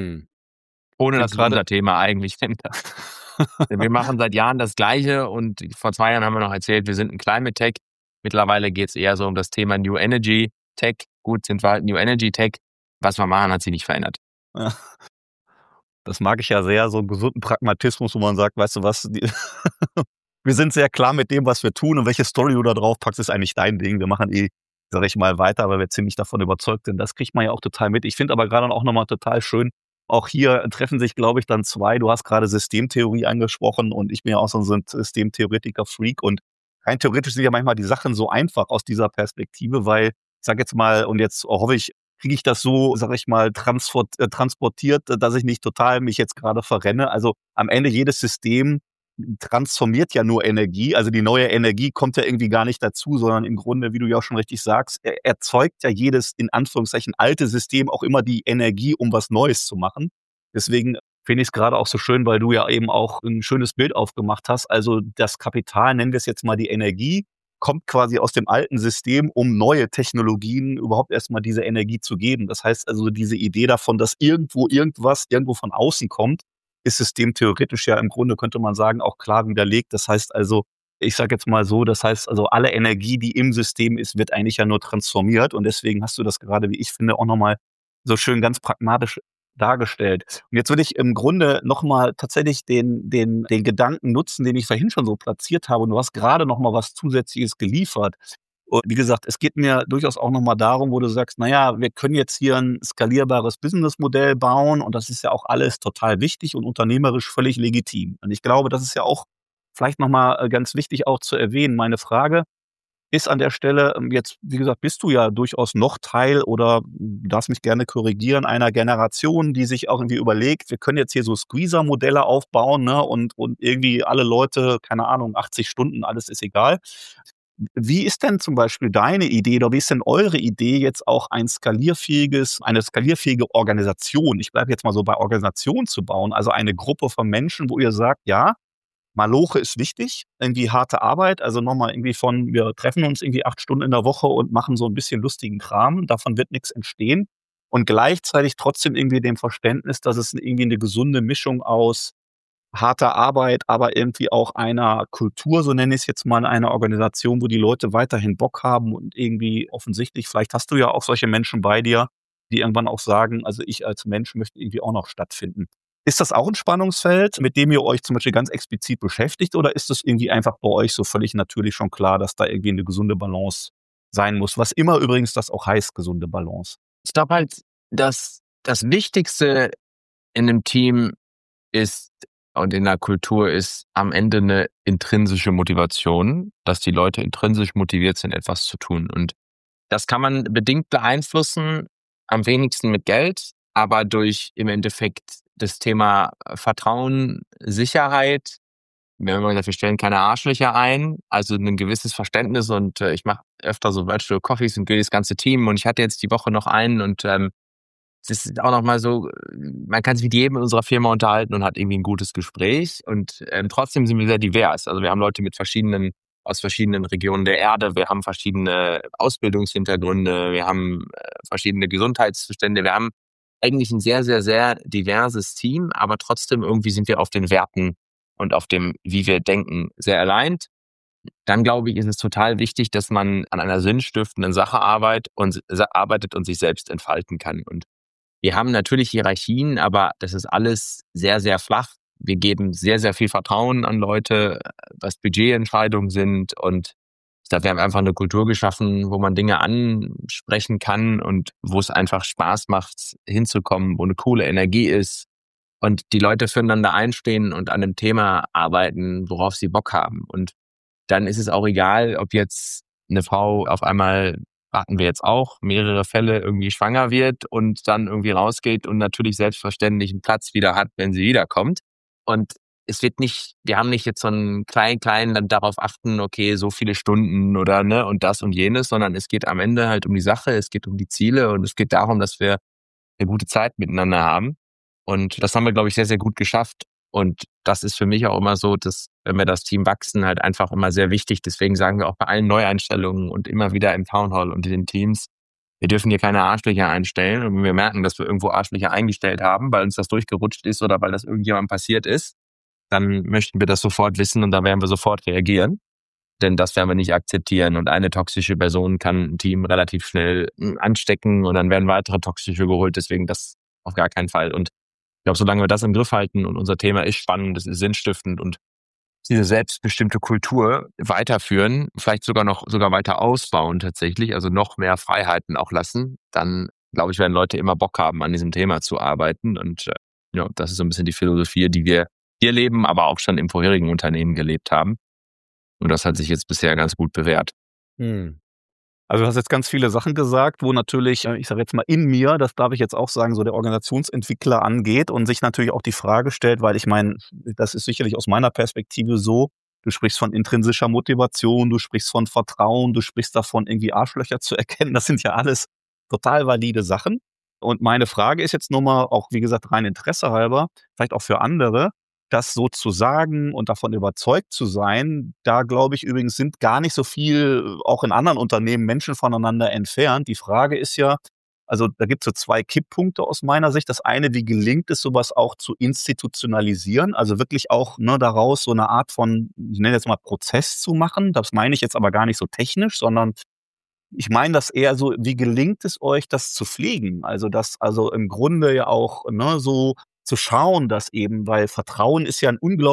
Ohne dass unser Thema eigentlich ändert. Wir machen seit Jahren das Gleiche und vor 2 Jahren haben wir noch erzählt, wir sind ein Climate Tech. Mittlerweile geht es eher so um das Thema New Energy Tech. Gut, sind wir halt New Energy Tech. Was wir machen, hat sich nicht verändert. Ja. Das mag ich ja sehr, so einen gesunden Pragmatismus, wo man sagt, weißt du was, wir sind sehr klar mit dem, was wir tun und welche Story du da drauf packst, ist eigentlich dein Ding. Wir machen sag ich mal, weiter, weil wir ziemlich davon überzeugt sind. Das kriegt man ja auch total mit. Ich finde aber gerade auch nochmal total schön, auch hier treffen sich, glaube ich, dann 2. Du hast gerade Systemtheorie angesprochen und ich bin ja auch so ein Systemtheoretiker-Freak und rein theoretisch sind ja manchmal die Sachen so einfach aus dieser Perspektive, weil, ich sag jetzt mal, und jetzt hoffe ich, kriege ich das so, sag ich mal, transportiert, dass ich nicht total mich jetzt gerade verrenne. Also am Ende jedes System transformiert ja nur Energie. Also die neue Energie kommt ja irgendwie gar nicht dazu, sondern im Grunde, wie du ja auch schon richtig sagst, erzeugt ja jedes, in Anführungszeichen, alte System auch immer die Energie, um was Neues zu machen. Deswegen finde ich es gerade auch so schön, weil du ja eben auch ein schönes Bild aufgemacht hast. Also das Kapital, nennen wir es jetzt mal die Energie, kommt quasi aus dem alten System, um neue Technologien überhaupt erstmal diese Energie zu geben. Das heißt also, diese Idee davon, dass irgendwas von außen kommt, ist systemtheoretisch ja im Grunde, könnte man sagen, auch klar widerlegt. Das heißt also, ich sage jetzt mal so, das heißt also, alle Energie, die im System ist, wird eigentlich ja nur transformiert und deswegen hast du das gerade, wie ich finde, auch nochmal so schön ganz pragmatisch dargestellt. Und jetzt würde ich im Grunde nochmal tatsächlich den Gedanken nutzen, den ich vorhin schon so platziert habe und du hast gerade nochmal was Zusätzliches geliefert. Und wie gesagt, es geht mir durchaus auch nochmal darum, wo du sagst, naja, wir können jetzt hier ein skalierbares Businessmodell bauen und das ist ja auch alles total wichtig und unternehmerisch völlig legitim. Und ich glaube, das ist ja auch vielleicht nochmal ganz wichtig auch zu erwähnen. Meine Frage ist an der Stelle, jetzt, wie gesagt, bist du ja durchaus noch Teil oder du darfst mich gerne korrigieren, einer Generation, die sich auch irgendwie überlegt, wir können jetzt hier so Squeezer-Modelle aufbauen, ne, und irgendwie alle Leute, keine Ahnung, 80 Stunden, alles ist egal. Wie ist denn zum Beispiel deine Idee oder wie ist denn eure Idee, jetzt auch eine skalierfähige Organisation, ich bleibe jetzt mal so bei Organisation zu bauen, also eine Gruppe von Menschen, wo ihr sagt, ja, Maloche ist wichtig, irgendwie harte Arbeit, also nochmal irgendwie wir treffen uns irgendwie 8 Stunden in der Woche und machen so ein bisschen lustigen Kram, davon wird nichts entstehen. Und gleichzeitig trotzdem irgendwie dem Verständnis, dass es irgendwie eine gesunde Mischung aus harter Arbeit, aber irgendwie auch einer Kultur, so nenne ich es jetzt mal, einer Organisation, wo die Leute weiterhin Bock haben und irgendwie offensichtlich, vielleicht hast du ja auch solche Menschen bei dir, die irgendwann auch sagen, also ich als Mensch möchte irgendwie auch noch stattfinden. Ist das auch ein Spannungsfeld, mit dem ihr euch zum Beispiel ganz explizit beschäftigt, oder ist das irgendwie einfach bei euch so völlig natürlich schon klar, dass da irgendwie eine gesunde Balance sein muss? Was immer übrigens das auch heißt, gesunde Balance. Ich glaube halt, dass das Wichtigste in einem Team ist und in der Kultur ist am Ende eine intrinsische Motivation, dass die Leute intrinsisch motiviert sind, etwas zu tun. Und das kann man bedingt beeinflussen, am wenigsten mit Geld, aber durch im Endeffekt das Thema Vertrauen, Sicherheit. Wir haben immer gesagt, wir stellen keine Arschlöcher ein, also ein gewisses Verständnis, und ich mache öfter so Virtual Coffees und gehe das ganze Team, und ich hatte jetzt die Woche noch einen, und das ist auch nochmal so, man kann sich mit jedem in unserer Firma unterhalten und hat irgendwie ein gutes Gespräch, und trotzdem sind wir sehr divers. Also wir haben Leute aus verschiedenen Regionen der Erde, wir haben verschiedene Ausbildungshintergründe, wir haben verschiedene Gesundheitszustände, wir haben eigentlich ein sehr, sehr, sehr diverses Team, aber trotzdem irgendwie sind wir auf den Werten und auf dem, wie wir denken, sehr aligned. Dann glaube ich, ist es total wichtig, dass man an einer sinnstiftenden Sache arbeitet und sich selbst entfalten kann. Und wir haben natürlich Hierarchien, aber das ist alles sehr, sehr flach. Wir geben sehr, sehr viel Vertrauen an Leute, was Budgetentscheidungen sind. Und ich glaube, wir haben einfach eine Kultur geschaffen, wo man Dinge ansprechen kann und wo es einfach Spaß macht, hinzukommen, wo eine coole Energie ist und die Leute füreinander einstehen und an einem Thema arbeiten, worauf sie Bock haben. Und dann ist es auch egal, ob jetzt eine Frau auf einmal, warten wir jetzt auch, mehrere Fälle irgendwie schwanger wird und dann irgendwie rausgeht und natürlich selbstverständlich einen Platz wieder hat, wenn sie wiederkommt. Und wir haben nicht jetzt so einen kleinen dann darauf achten, okay, so viele Stunden oder ne und das und jenes, sondern es geht am Ende halt um die Sache, es geht um die Ziele und es geht darum, dass wir eine gute Zeit miteinander haben. Und das haben wir, glaube ich, sehr, sehr gut geschafft. Und das ist für mich auch immer so, dass, wenn wir das Team wachsen, halt einfach immer sehr wichtig. Deswegen sagen wir auch bei allen Neueinstellungen und immer wieder im Town Hall und in den Teams, wir dürfen hier keine Arschlöcher einstellen. Und wenn wir merken, dass wir irgendwo Arschlöcher eingestellt haben, weil uns das durchgerutscht ist oder weil das irgendjemandem passiert ist, dann möchten wir das sofort wissen und da werden wir sofort reagieren. Denn das werden wir nicht akzeptieren. Und eine toxische Person kann ein Team relativ schnell anstecken und dann werden weitere toxische geholt. Deswegen das auf gar keinen Fall. Und ich glaube, solange wir das im Griff halten und unser Thema ist spannend, es ist sinnstiftend und diese selbstbestimmte Kultur weiterführen, vielleicht sogar weiter ausbauen tatsächlich, also noch mehr Freiheiten auch lassen, dann glaube ich, werden Leute immer Bock haben, an diesem Thema zu arbeiten. Und ja, das ist so ein bisschen die Philosophie, die wir hier leben, aber auch schon im vorherigen Unternehmen gelebt haben. Und das hat sich jetzt bisher ganz gut bewährt. Also du hast jetzt ganz viele Sachen gesagt, wo natürlich, ich sage jetzt mal in mir, das darf ich jetzt auch sagen, so der Organisationsentwickler angeht und sich natürlich auch die Frage stellt, weil ich meine, das ist sicherlich aus meiner Perspektive so, du sprichst von intrinsischer Motivation, du sprichst von Vertrauen, du sprichst davon, irgendwie Arschlöcher zu erkennen, das sind ja alles total valide Sachen. Und meine Frage ist jetzt nur mal, auch wie gesagt, rein Interesse halber, vielleicht auch für andere, das so zu sagen und davon überzeugt zu sein, da glaube ich übrigens sind gar nicht so viel, auch in anderen Unternehmen, Menschen voneinander entfernt. Die Frage ist ja, also da gibt es so 2 Kipppunkte aus meiner Sicht. Das eine, wie gelingt es, sowas auch zu institutionalisieren, also wirklich auch daraus so eine Art von, ich nenne jetzt mal Prozess zu machen. Das meine ich jetzt aber gar nicht so technisch, sondern ich meine das eher so, wie gelingt es euch, das zu pflegen? Also das, also im Grunde ja auch so zu schauen, dass eben, weil Vertrauen ist ja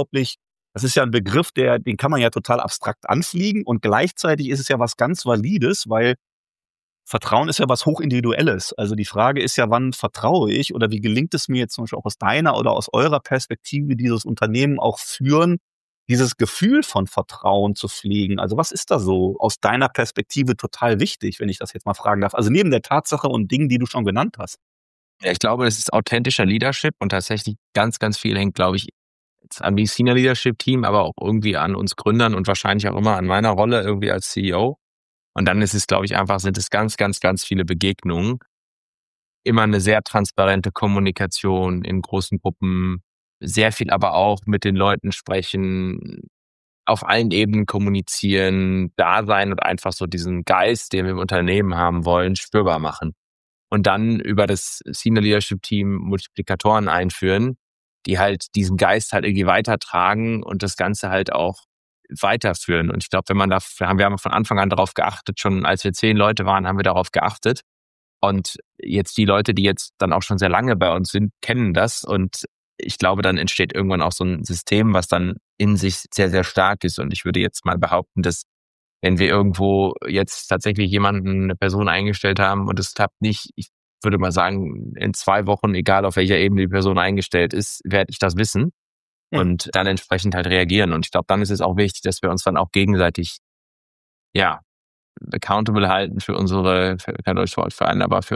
das ist ja ein Begriff, den kann man ja total abstrakt anfliegen und gleichzeitig ist es ja was ganz Valides, weil Vertrauen ist ja was Hochindividuelles. Also die Frage ist ja, wann vertraue ich oder wie gelingt es mir jetzt zum Beispiel auch aus deiner oder aus eurer Perspektive, dieses Unternehmen auch führen, dieses Gefühl von Vertrauen zu pflegen? Also was ist da so aus deiner Perspektive total wichtig, wenn ich das jetzt mal fragen darf? Also neben der Tatsache und Dingen, die du schon genannt hast. Ja, ich glaube, das ist authentischer Leadership und tatsächlich ganz, ganz viel hängt, glaube ich, jetzt an die Senior Leadership Team, aber auch irgendwie an uns Gründern und wahrscheinlich auch immer an meiner Rolle irgendwie als CEO. Und dann ist es, glaube ich, sind es ganz, ganz, ganz viele Begegnungen. Immer eine sehr transparente Kommunikation in großen Gruppen, sehr viel aber auch mit den Leuten sprechen, auf allen Ebenen kommunizieren, da sein und einfach so diesen Geist, den wir im Unternehmen haben wollen, spürbar machen. Und dann über das Senior Leadership Team Multiplikatoren einführen, die halt diesen Geist halt irgendwie weitertragen und das Ganze halt auch weiterführen. Und ich glaube, wir haben von Anfang an darauf geachtet, schon als wir 10 Leute waren, haben wir darauf geachtet. Und jetzt die Leute, die jetzt dann auch schon sehr lange bei uns sind, kennen das. Und ich glaube, dann entsteht irgendwann auch so ein System, was dann in sich sehr, sehr stark ist. Und ich würde jetzt mal behaupten, dass wenn wir irgendwo jetzt tatsächlich eine Person eingestellt haben und es klappt nicht, ich würde mal sagen, in 2 Wochen, egal auf welcher Ebene die Person eingestellt ist, werde ich das wissen und dann entsprechend halt reagieren. Und ich glaube, dann ist es auch wichtig, dass wir uns dann auch gegenseitig, ja, accountable halten für kein deutsches Wort für einen, aber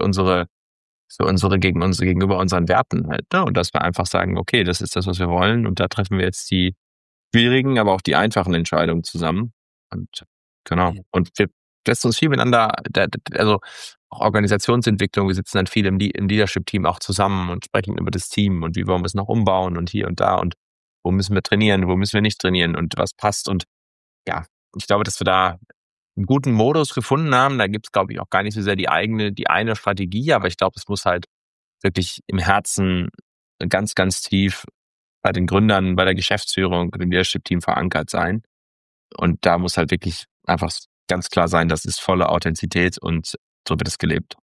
gegenüber unseren Werten halt, ne? Und dass wir einfach sagen, okay, das ist das, was wir wollen und da treffen wir jetzt die schwierigen, aber auch die einfachen Entscheidungen zusammen. Und genau. Und wir setzen uns viel miteinander, also auch Organisationsentwicklung, wir sitzen dann viel im Leadership-Team auch zusammen und sprechen über das Team und wie wollen wir es noch umbauen und hier und da und wo müssen wir trainieren, wo müssen wir nicht trainieren und was passt. Und ja, ich glaube, dass wir da einen guten Modus gefunden haben. Da gibt's, glaube ich, auch gar nicht so sehr die eine Strategie, aber ich glaube, es muss halt wirklich im Herzen ganz, ganz tief bei den Gründern, bei der Geschäftsführung, dem Leadership-Team verankert sein. Und da muss halt wirklich einfach ganz klar sein, das ist volle Authentizität und so wird es gelebt.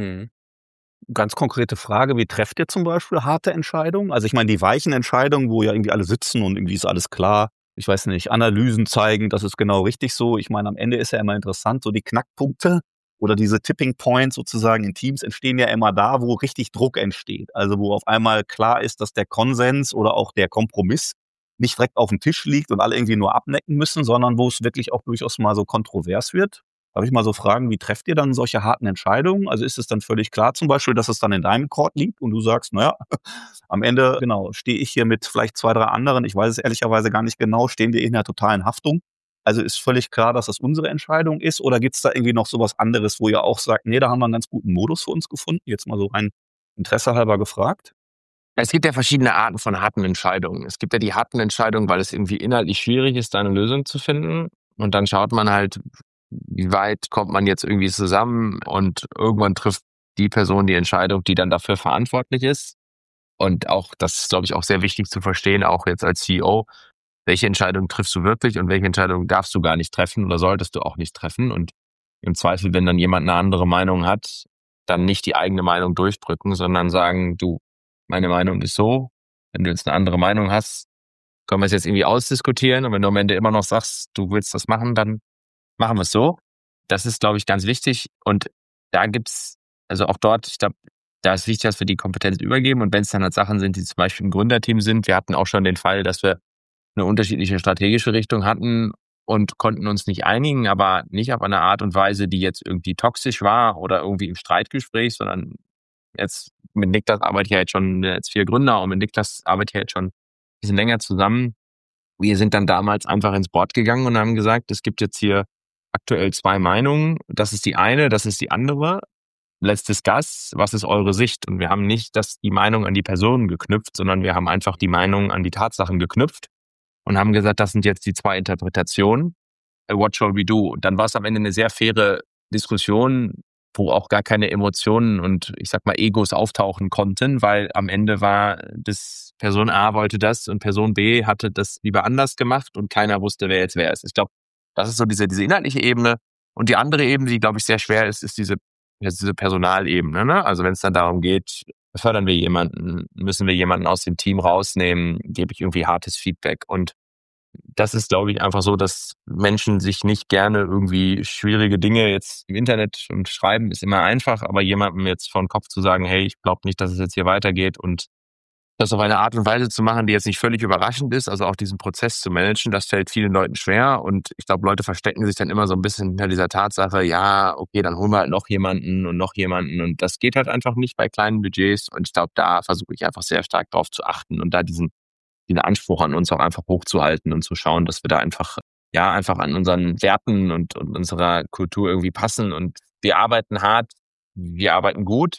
Ganz konkrete Frage, wie trefft ihr zum Beispiel harte Entscheidungen? Also ich meine, die weichen Entscheidungen, wo ja irgendwie alle sitzen und irgendwie ist alles klar. Ich weiß nicht, Analysen zeigen, das ist genau richtig so. Ich meine, am Ende ist ja immer interessant, so die Knackpunkte oder diese Tipping Points sozusagen in Teams entstehen ja immer da, wo richtig Druck entsteht. Also wo auf einmal klar ist, dass der Konsens oder auch der Kompromiss nicht direkt auf dem Tisch liegt und alle irgendwie nur abnecken müssen, sondern wo es wirklich auch durchaus mal so kontrovers wird. Darf ich mal so fragen, wie trefft ihr dann solche harten Entscheidungen? Also ist es dann völlig klar zum Beispiel, dass es dann in deinem Court liegt und du sagst, naja, am Ende, genau, stehe ich hier mit vielleicht 2, 3 anderen, ich weiß es ehrlicherweise gar nicht genau, stehen wir in der totalen Haftung. Also ist völlig klar, dass das unsere Entscheidung ist oder gibt es da irgendwie noch sowas anderes, wo ihr auch sagt, nee, da haben wir einen ganz guten Modus für uns gefunden? Jetzt mal so rein Interesse halber gefragt. Es gibt ja verschiedene Arten von harten Entscheidungen. Es gibt ja die harten Entscheidungen, weil es irgendwie inhaltlich schwierig ist, da eine Lösung zu finden. Und dann schaut man halt, wie weit kommt man jetzt irgendwie zusammen und irgendwann trifft die Person die Entscheidung, die dann dafür verantwortlich ist. Und auch, das ist, glaube ich, auch sehr wichtig zu verstehen, auch jetzt als CEO, welche Entscheidung triffst du wirklich und welche Entscheidung darfst du gar nicht treffen oder solltest du auch nicht treffen. Und im Zweifel, wenn dann jemand eine andere Meinung hat, dann nicht die eigene Meinung durchdrücken, sondern sagen, du, meine Meinung ist so, wenn du jetzt eine andere Meinung hast, können wir es jetzt irgendwie ausdiskutieren. Und wenn du am Ende immer noch sagst, du willst das machen, dann machen wir es so. Das ist, glaube ich, ganz wichtig. Und da gibt's, also auch dort, ich glaube, da ist wichtig, dass wir die Kompetenz übergeben. Und wenn es dann halt Sachen sind, die zum Beispiel im Gründerteam sind, wir hatten auch schon den Fall, dass wir eine unterschiedliche strategische Richtung hatten und konnten uns nicht einigen, aber nicht auf eine Art und Weise, die jetzt irgendwie toxisch war oder irgendwie im Streitgespräch, sondern jetzt mit Niklas arbeite ich ja jetzt schon als 4 Gründer und mit Niklas arbeite ich ja jetzt schon ein bisschen länger zusammen. Wir sind dann damals einfach ins Board gegangen und haben gesagt, es gibt jetzt hier aktuell 2 Meinungen. Das ist die eine, das ist die andere. Let's discuss. Was ist eure Sicht? Und wir haben nicht die Meinung an die Personen geknüpft, sondern wir haben einfach die Meinung an die Tatsachen geknüpft und haben gesagt, das sind jetzt die 2 Interpretationen. What shall we do? Und dann war es am Ende eine sehr faire Diskussion, wo auch gar keine Emotionen und ich sag mal Egos auftauchen konnten, weil am Ende war das Person A wollte das und Person B hatte das lieber anders gemacht und keiner wusste, wer jetzt wer ist. Ich glaube, das ist so diese inhaltliche Ebene. Und die andere Ebene, die, glaube ich, sehr schwer ist, ist diese Personalebene. Ne? Also wenn es dann darum geht, fördern wir jemanden, müssen wir jemanden aus dem Team rausnehmen, gebe ich irgendwie hartes Feedback. Und das ist, glaube ich, einfach so, dass Menschen sich nicht gerne irgendwie schwierige Dinge jetzt im Internet und schreiben ist immer einfach, aber jemandem jetzt vor den Kopf zu sagen, hey, ich glaube nicht, dass es jetzt hier weitergeht und das auf eine Art und Weise zu machen, die jetzt nicht völlig überraschend ist, also auch diesen Prozess zu managen, das fällt vielen Leuten schwer und ich glaube, Leute verstecken sich dann immer so ein bisschen hinter dieser Tatsache, ja, okay, dann holen wir halt noch jemanden und das geht halt einfach nicht bei kleinen Budgets und ich glaube, da versuche ich einfach sehr stark drauf zu achten und da diesen Anspruch an uns auch einfach hochzuhalten und zu schauen, dass wir da einfach an unseren Werten und unserer Kultur irgendwie passen und wir arbeiten hart, wir arbeiten gut.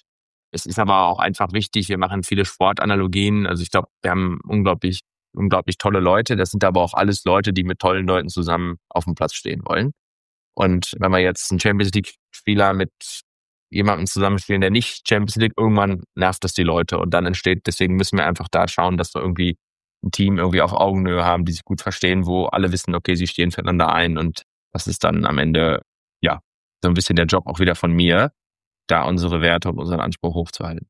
Es ist aber auch einfach wichtig, wir machen viele Sportanalogien. Also ich glaube, wir haben unglaublich tolle Leute. Das sind aber auch alles Leute, die mit tollen Leuten zusammen auf dem Platz stehen wollen. Und wenn wir jetzt einen Champions League-Spieler mit jemandem zusammenspielen, der nicht Champions League, irgendwann nervt das die Leute und dann deswegen müssen wir einfach da schauen, dass wir irgendwie ein Team irgendwie auf Augenhöhe haben, die sich gut verstehen, wo alle wissen, okay, sie stehen füreinander ein und das ist dann am Ende, ja, so ein bisschen der Job auch wieder von mir, da unsere Werte und unseren Anspruch hochzuhalten.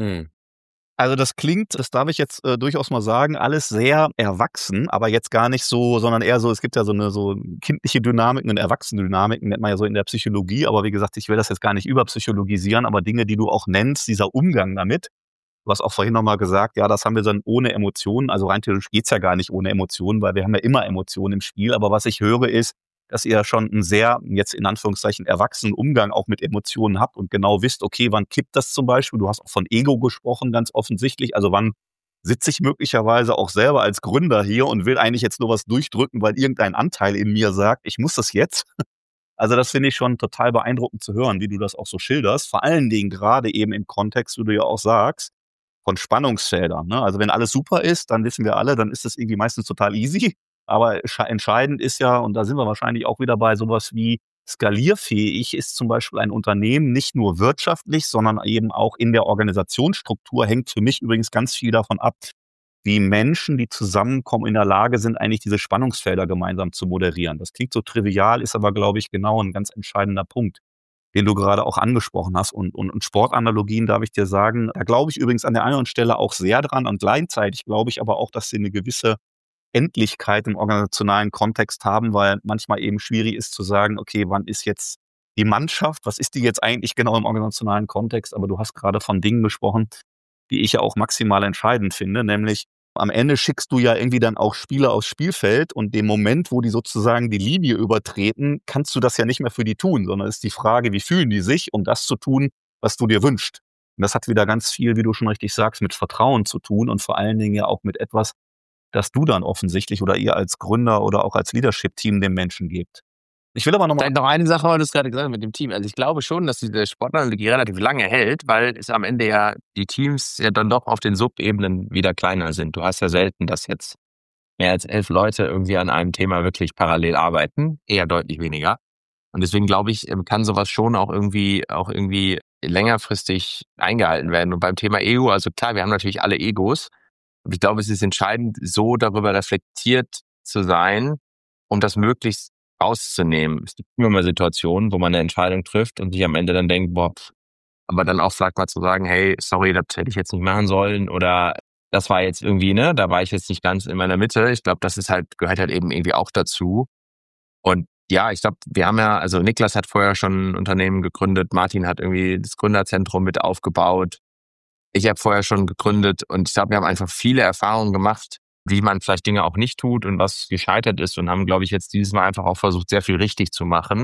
Also das klingt, das darf ich jetzt durchaus mal sagen, alles sehr erwachsen, aber jetzt gar nicht so, sondern eher so, es gibt ja so kindliche Dynamiken und Erwachsene-Dynamiken, nennt man ja so in der Psychologie, aber wie gesagt, ich will das jetzt gar nicht überpsychologisieren, aber Dinge, die du auch nennst, dieser Umgang damit, du hast auch vorhin nochmal gesagt, ja, das haben wir dann ohne Emotionen, also rein theoretisch geht's ja gar nicht ohne Emotionen, weil wir haben ja immer Emotionen im Spiel, aber was ich höre ist, dass ihr schon einen sehr, jetzt in Anführungszeichen, erwachsenen Umgang auch mit Emotionen habt und genau wisst, okay, wann kippt das zum Beispiel? Du hast auch von Ego gesprochen, ganz offensichtlich. Also wann sitze ich möglicherweise auch selber als Gründer hier und will eigentlich jetzt nur was durchdrücken, weil irgendein Anteil in mir sagt, ich muss das jetzt. Also das finde ich schon total beeindruckend zu hören, wie du das auch so schilderst. Vor allen Dingen gerade eben im Kontext, wie du ja auch sagst, von Spannungsfeldern. Ne? Also wenn alles super ist, dann wissen wir alle, dann ist das irgendwie meistens total easy. Aber entscheidend ist ja, und da sind wir wahrscheinlich auch wieder bei sowas wie skalierfähig ist zum Beispiel ein Unternehmen nicht nur wirtschaftlich, sondern eben auch in der Organisationsstruktur, hängt für mich übrigens ganz viel davon ab, wie Menschen, die zusammenkommen, in der Lage sind, eigentlich diese Spannungsfelder gemeinsam zu moderieren. Das klingt so trivial, ist aber, glaube ich, genau ein ganz entscheidender Punkt, den du gerade auch angesprochen hast. Und Sportanalogien darf ich dir sagen, da glaube ich übrigens an der einen oder anderen Stelle auch sehr dran und gleichzeitig glaube ich aber auch, dass sie eine gewisse Endlichkeit im organisationalen Kontext haben, weil manchmal eben schwierig ist zu sagen, okay, wann ist jetzt die Mannschaft, was ist die jetzt eigentlich genau im organisationalen Kontext? Aber du hast gerade von Dingen gesprochen, die ich ja auch maximal entscheidend finde, nämlich am Ende schickst du ja irgendwie dann auch Spieler aufs Spielfeld und dem Moment, wo die sozusagen die Linie übertreten, kannst du das ja nicht mehr für die tun, sondern ist die Frage, wie fühlen die sich, um das zu tun, was du dir wünschst. Und das hat wieder ganz viel, wie du schon richtig sagst, mit Vertrauen zu tun und vor allen Dingen ja auch mit etwas, das du dann offensichtlich oder ihr als Gründer oder auch als Leadership-Team dem Menschen gebt. Ich will aber nochmal... Vielleicht noch eine Sache, weil du es gerade gesagt hast mit dem Team. Also ich glaube schon, dass diese Sportanalogie relativ lange hält, weil es am Ende ja die Teams ja dann doch auf den Subebenen wieder kleiner sind. Du hast ja selten, dass jetzt mehr als 11 Leute irgendwie an einem Thema wirklich parallel arbeiten, eher deutlich weniger. Und deswegen glaube ich, kann sowas schon auch irgendwie längerfristig eingehalten werden. Und beim Thema Ego, also klar, wir haben natürlich alle Egos. Und ich glaube, es ist entscheidend, so darüber reflektiert zu sein, um das möglichst rauszunehmen. Es gibt immer mal Situationen, wo man eine Entscheidung trifft und sich am Ende dann denkt, boah, aber dann auch vielleicht mal zu sagen, hey, sorry, das hätte ich jetzt nicht machen sollen oder das war jetzt irgendwie, da war ich jetzt nicht ganz in meiner Mitte. Ich glaube, das ist gehört halt eben irgendwie auch dazu. Und ja, ich glaube, wir haben ja, also Niklas hat vorher schon ein Unternehmen gegründet, Martin hat irgendwie das Gründerzentrum mit aufgebaut. Ich habe vorher schon gegründet und ich glaube, wir haben einfach viele Erfahrungen gemacht, wie man vielleicht Dinge auch nicht tut und was gescheitert ist und haben, glaube ich, jetzt dieses Mal einfach auch versucht, sehr viel richtig zu machen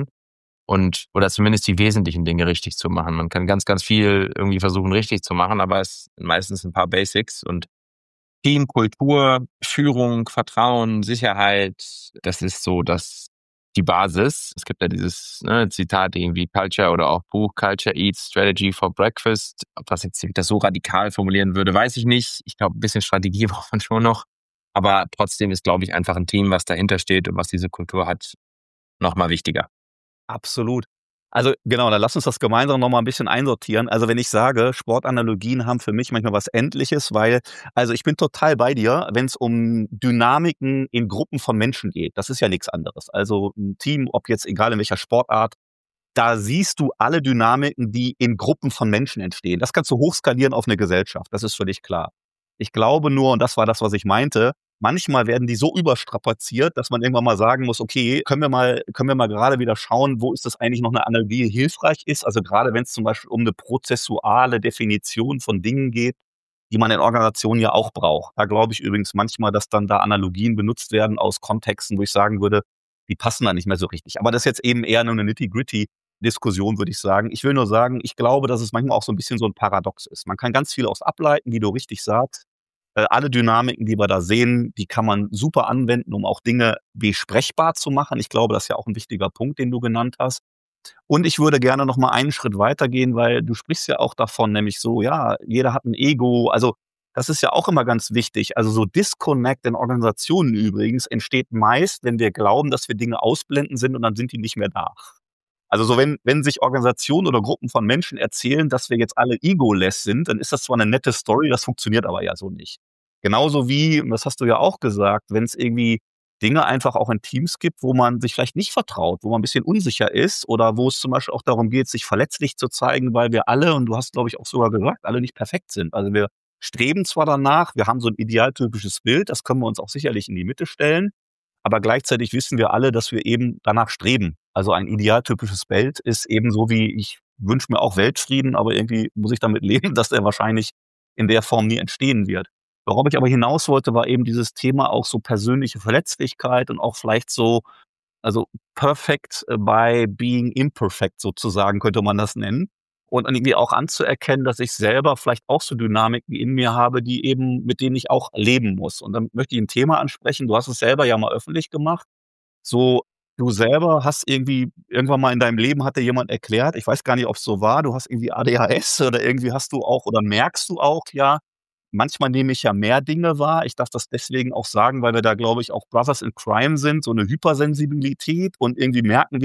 oder zumindest die wesentlichen Dinge richtig zu machen. Man kann ganz, ganz viel irgendwie versuchen, richtig zu machen, aber es sind meistens ein paar Basics und Team, Kultur, Führung, Vertrauen, Sicherheit, das ist so die Basis. Es gibt ja dieses Zitat irgendwie Culture oder auch Buch Culture Eats Strategy for Breakfast. Ob das jetzt das so radikal formulieren würde, weiß ich nicht. Ich glaube, ein bisschen Strategie braucht man schon noch. Aber trotzdem ist, glaube ich, einfach ein Team, was dahinter steht und was diese Kultur hat, nochmal wichtiger. Absolut. Also genau, dann lass uns das gemeinsam nochmal ein bisschen einsortieren. Also wenn ich sage, Sportanalogien haben für mich manchmal was Endliches, weil, also ich bin total bei dir, wenn es um Dynamiken in Gruppen von Menschen geht. Das ist ja nichts anderes. Also ein Team, ob jetzt egal in welcher Sportart, da siehst du alle Dynamiken, die in Gruppen von Menschen entstehen. Das kannst du hochskalieren auf eine Gesellschaft, das ist völlig klar. Ich glaube nur, und das war das, was ich meinte, manchmal werden die so überstrapaziert, dass man irgendwann mal sagen muss, okay, können wir mal gerade wieder schauen, wo ist das eigentlich noch eine Analogie, die hilfreich ist? Also gerade wenn es zum Beispiel um eine prozessuale Definition von Dingen geht, die man in Organisationen ja auch braucht. Da glaube ich übrigens manchmal, dass dann da Analogien benutzt werden aus Kontexten, wo ich sagen würde, die passen da nicht mehr so richtig. Aber das ist jetzt eben eher nur eine Nitty-Gritty-Diskussion, würde ich sagen. Ich will nur sagen, ich glaube, dass es manchmal auch so ein bisschen so ein Paradox ist. Man kann ganz viel aus ableiten, wie du richtig sagst. Alle Dynamiken, die wir da sehen, die kann man super anwenden, um auch Dinge besprechbar zu machen. Ich glaube, das ist ja auch ein wichtiger Punkt, den du genannt hast. Und ich würde gerne noch mal einen Schritt weitergehen, weil du sprichst ja auch davon, nämlich so, ja, jeder hat ein Ego. Also, das ist ja auch immer ganz wichtig. Also, so Disconnect in Organisationen übrigens entsteht meist, wenn wir glauben, dass wir Dinge ausblenden sind und dann sind die nicht mehr da. Also so wenn sich Organisationen oder Gruppen von Menschen erzählen, dass wir jetzt alle egoless sind, dann ist das zwar eine nette Story, das funktioniert aber ja so nicht. Genauso wie, und das hast du ja auch gesagt, wenn es irgendwie Dinge einfach auch in Teams gibt, wo man sich vielleicht nicht vertraut, wo man ein bisschen unsicher ist oder wo es zum Beispiel auch darum geht, sich verletzlich zu zeigen, weil wir alle, und du hast, glaube ich, auch sogar gesagt, alle nicht perfekt sind. Also wir streben zwar danach, wir haben so ein idealtypisches Bild, das können wir uns auch sicherlich in die Mitte stellen, aber gleichzeitig wissen wir alle, dass wir eben danach streben. Also ein idealtypisches Bild ist eben so wie, ich wünsche mir auch Weltfrieden, aber irgendwie muss ich damit leben, dass der wahrscheinlich in der Form nie entstehen wird. Worauf ich aber hinaus wollte, war eben dieses Thema auch so persönliche Verletzlichkeit und auch vielleicht so, also perfect by being imperfect sozusagen, könnte man das nennen. Und dann irgendwie auch anzuerkennen, dass ich selber vielleicht auch so Dynamiken in mir habe, die eben, mit denen ich auch leben muss. Und dann möchte ich ein Thema ansprechen. Du hast es selber ja mal öffentlich gemacht. So, du selber hast irgendwie irgendwann mal in deinem Leben hat dir jemand erklärt, ich weiß gar nicht, ob's so war, du hast irgendwie ADHS oder irgendwie hast du auch oder merkst du auch, ja, manchmal nehme ich ja mehr Dinge wahr. Ich darf das deswegen auch sagen, weil wir da, glaube ich, auch Brothers in Crime sind, so 'ne Hypersensibilität und irgendwie merken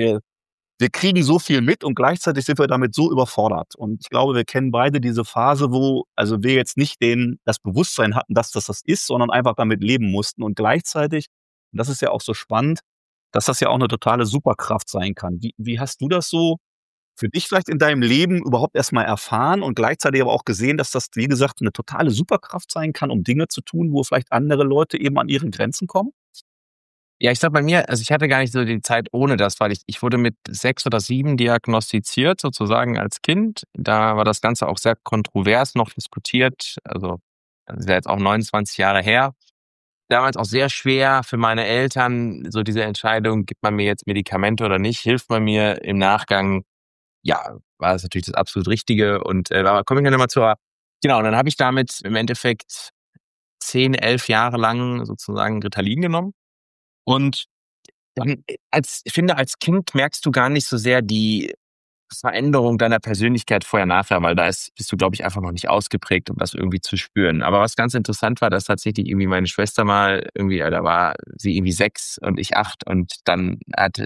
wir kriegen so viel mit und gleichzeitig sind wir damit so überfordert. Und ich glaube, wir kennen beide diese Phase, wo also wir jetzt nicht das Bewusstsein hatten, dass das ist, sondern einfach damit leben mussten. Und gleichzeitig, und das ist ja auch so spannend, dass das ja auch eine totale Superkraft sein kann. Wie hast du das so für dich vielleicht in deinem Leben überhaupt erst mal erfahren und gleichzeitig aber auch gesehen, dass das, wie gesagt, eine totale Superkraft sein kann, um Dinge zu tun, wo vielleicht andere Leute eben an ihren Grenzen kommen? Ja, ich glaube bei mir, also ich hatte gar nicht so die Zeit ohne das, weil ich wurde mit 6 oder 7 diagnostiziert sozusagen als Kind. Da war das Ganze auch sehr kontrovers noch diskutiert. Also, das ist ja jetzt auch 29 Jahre her. Damals auch sehr schwer für meine Eltern, so diese Entscheidung, gibt man mir jetzt Medikamente oder nicht, hilft man mir im Nachgang? Ja, war das natürlich das absolut Richtige und, da komme ich ja noch mal zu. Aber genau, und dann habe ich damit im Endeffekt 10, 11 Jahre lang sozusagen Ritalin genommen und dann, ich finde, als Kind merkst du gar nicht so sehr die Veränderung deiner Persönlichkeit vorher, nachher, weil bist du, glaube ich, einfach noch nicht ausgeprägt, um das irgendwie zu spüren. Aber was ganz interessant war, dass tatsächlich irgendwie meine Schwester mal irgendwie, da war sie irgendwie 6 und ich 8 und dann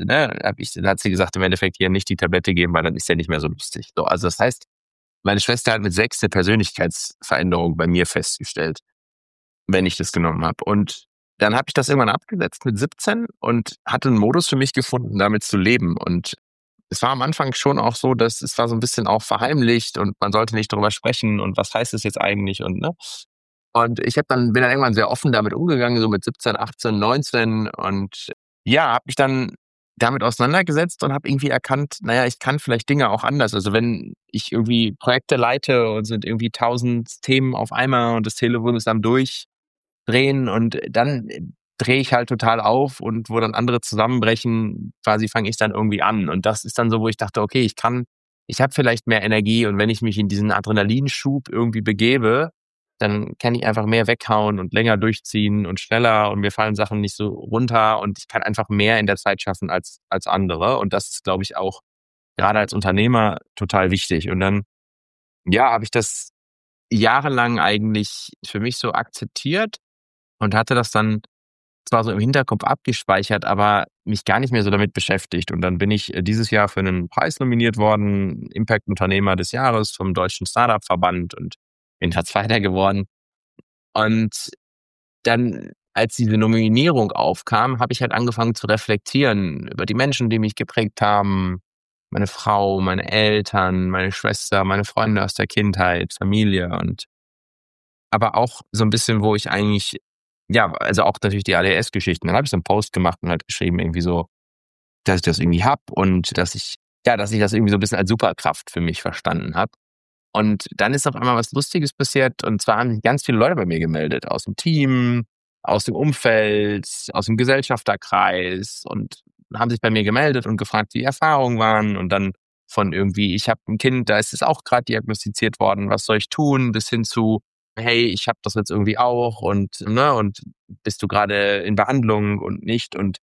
hat sie gesagt, im Endeffekt hier nicht die Tablette geben, weil dann ist ja nicht mehr so lustig. So, also das heißt, meine Schwester hat mit 6 eine Persönlichkeitsveränderung bei mir festgestellt, wenn ich das genommen habe. Und dann habe ich das irgendwann abgesetzt mit 17 und hatte einen Modus für mich gefunden, damit zu leben. Und es war am Anfang schon auch so, dass es war so ein bisschen auch verheimlicht und man sollte nicht darüber sprechen und was heißt es jetzt eigentlich und, ne? Und ich bin dann irgendwann sehr offen damit umgegangen, so mit 17, 18, 19 und ja, habe mich dann damit auseinandergesetzt und habe irgendwie erkannt, na ja, ich kann vielleicht Dinge auch anders. Also, wenn ich irgendwie Projekte leite und sind irgendwie 1.000 Themen auf einmal und das Telefon ist am Durchdrehen und dann drehe ich halt total auf und wo dann andere zusammenbrechen, quasi fange ich dann irgendwie an. Und das ist dann so, wo ich dachte, okay, ich habe vielleicht mehr Energie und wenn ich mich in diesen Adrenalinschub irgendwie begebe, dann kann ich einfach mehr weghauen und länger durchziehen und schneller und mir fallen Sachen nicht so runter und ich kann einfach mehr in der Zeit schaffen als andere. Und das ist, glaube ich, auch gerade als Unternehmer total wichtig. Und dann, ja, habe ich das jahrelang eigentlich für mich so akzeptiert und hatte das dann zwar so im Hinterkopf abgespeichert, aber mich gar nicht mehr so damit beschäftigt. Und dann bin ich dieses Jahr für einen Preis nominiert worden, Impact-Unternehmer des Jahres vom Deutschen Startup-Verband und bin da Zweiter geworden. Und dann, als diese Nominierung aufkam, habe ich halt angefangen zu reflektieren über die Menschen, die mich geprägt haben. Meine Frau, meine Eltern, meine Schwester, meine Freunde aus der Kindheit, Familie und aber auch so ein bisschen, wo ich eigentlich ja, also auch natürlich die ADHS-Geschichten. Dann habe ich so 'n Post gemacht und halt geschrieben irgendwie so, dass ich das irgendwie habe und dass ich das irgendwie so 'n bisschen als Superkraft für mich verstanden habe. Und dann ist auf einmal was Lustiges passiert und zwar haben sich ganz viele Leute bei mir gemeldet aus'm Team, aus dem Umfeld, aus'm Gesellschafterkreis und haben sich bei mir gemeldet und gefragt, wie die Erfahrungen waren und dann von irgendwie: „Ich habe 'n Kind, da ist es auch grad diagnostiziert worden, was soll ich tun?“ bis hin zu: „Hey, ich habe das jetzt irgendwie auch und, ne, und bist du grade in Behandlung und nicht?“ Und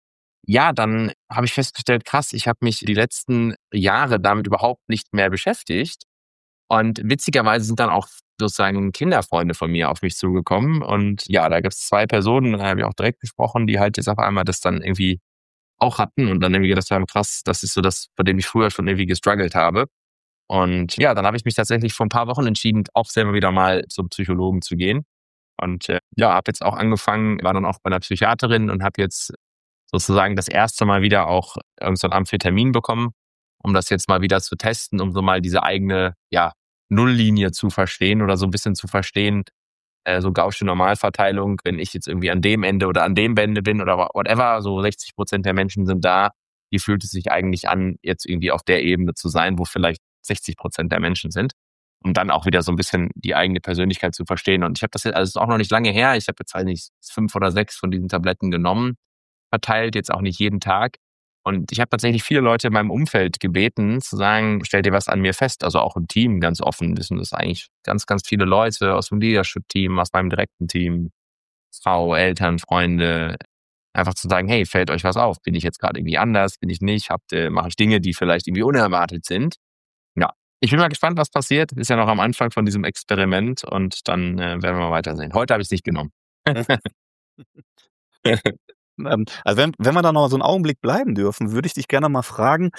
ja, dann habe ich festgestellt, krass, ich habe mich die letzten Jahre damit überhaupt nicht mehr beschäftigt. Und witzigerweise sind dann auch sozusagen Kinderfreunde von mir auf mich zugekommen. Und ja, da gibt es 2 Personen, da habe ich auch direkt gesprochen, die halt jetzt auf einmal das dann irgendwie auch hatten und dann irgendwie gedacht haben, krass, das ist so das, vor dem ich früher schon irgendwie gestruggelt habe. Und ja, dann habe ich mich tatsächlich vor ein paar Wochen entschieden, auch selber wieder mal zum Psychologen zu gehen. Und ja, habe jetzt auch angefangen, war dann auch bei einer Psychiaterin und habe jetzt sozusagen das erste Mal wieder auch irgend so ein Amphetamin bekommen, um das jetzt mal wieder zu testen, um so mal diese eigene, ja, Nulllinie zu verstehen oder so ein bisschen zu verstehen, so Gaußsche Normalverteilung, wenn ich jetzt irgendwie an dem Ende oder an dem Ende bin oder whatever, so 60% der Menschen sind da, wie fühlt es sich eigentlich an, jetzt irgendwie auf der Ebene zu sein, wo vielleicht 60% der Menschen sind, um dann auch wieder so ein bisschen die eigene Persönlichkeit zu verstehen. Und ich habe das jetzt, also es ist auch noch nicht lange her, ich habe jetzt halt nicht 5 oder 6 von diesen Tabletten genommen, verteilt, jetzt auch nicht jeden Tag. Und ich habe tatsächlich viele Leute in meinem Umfeld gebeten, zu sagen, stell dir was an mir fest, also auch im Team ganz offen, wissen das eigentlich ganz, ganz viele Leute aus dem Leadership-Team, aus meinem direkten Team, Frau, Eltern, Freunde, einfach zu sagen, hey, fällt euch was auf? Bin ich jetzt gerade irgendwie anders? Bin ich nicht? Mache ich Dinge, die vielleicht irgendwie unerwartet sind? Ja, ich bin mal gespannt, was passiert. Ist ja noch am Anfang von diesem Experiment und dann werden wir mal weitersehen. Heute habe ich es nicht genommen. Also wenn wir da noch so einen Augenblick bleiben dürfen, würde ich dich gerne mal fragen,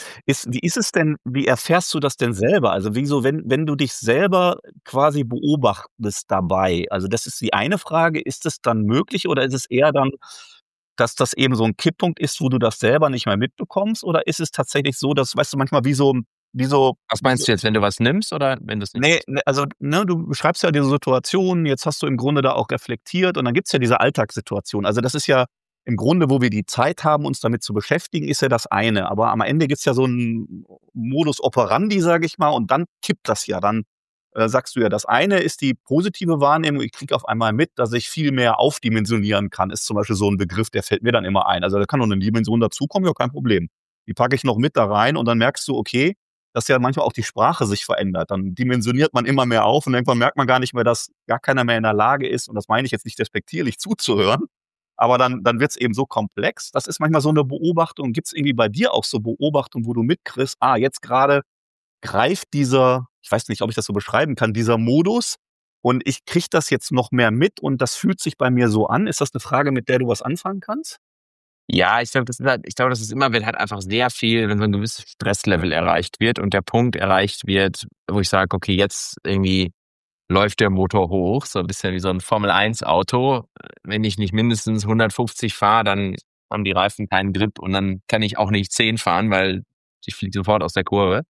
wie erfährst du das denn selber? Also wieso, wenn du dich selber quasi beobachtest dabei, also das ist die eine Frage, ist es dann möglich oder ist es eher dann, dass das eben so ein Kipppunkt ist, wo du das selber nicht mehr mitbekommst? Oder ist es tatsächlich so, dass, weißt du, manchmal wie so Was meinst du jetzt, wenn du was nimmst oder wenn du es nicht ne, nimmst? ne, also, ne, du beschreibst ja diese Situation, jetzt hast du im Grunde da auch reflektiert und dann gibt's ja diese Alltagssituation. Also, das ist ja im Grunde, wo wir die Zeit haben, uns damit zu beschäftigen, ist ja das eine. Aber am Ende gibt's ja so 'n Modus operandi, sage ich mal, und dann kippt das ja. Dann, sagst du ja, das eine ist die positive Wahrnehmung. Ich kriege auf einmal mit, dass ich viel mehr aufdimensionieren kann, ist zum Beispiel so 'n Begriff, der fällt mir dann immer ein. Also, da kann noch 'ne Dimension dazukommen, ja, kein Problem. Die packe ich noch mit da rein und dann merkst du, okay, dass ja manchmal auch die Sprache sich verändert. Dann dimensioniert man immer mehr auf und irgendwann merkt man gar nicht mehr, dass gar keiner mehr in der Lage ist, und das meine ich jetzt nicht despektierlich, zuzuhören, aber dann wird's eben so komplex. Das ist manchmal so eine Beobachtung. Gibt's irgendwie bei dir auch so Beobachtungen, wo du mitkriegst, jetzt gerade greift dieser, ich weiß nicht, ob ich das so beschreiben kann, dieser Modus und ich kriege das jetzt noch mehr mit und das fühlt sich bei mir so an. Ist das eine Frage, mit der du was anfangen kannst? Ja, ich glaube, das ist immer, wenn halt einfach sehr viel, wenn so ein gewisses Stresslevel erreicht wird und der Punkt erreicht wird, wo ich sage, okay, jetzt irgendwie läuft der Motor hoch, so ein bisschen wie so ein Formel-1-Auto. Wenn ich nicht mindestens 150 fahre, dann haben die Reifen keinen Grip und dann kann ich auch nicht 10 fahren, weil ich fliege sofort aus der Kurve.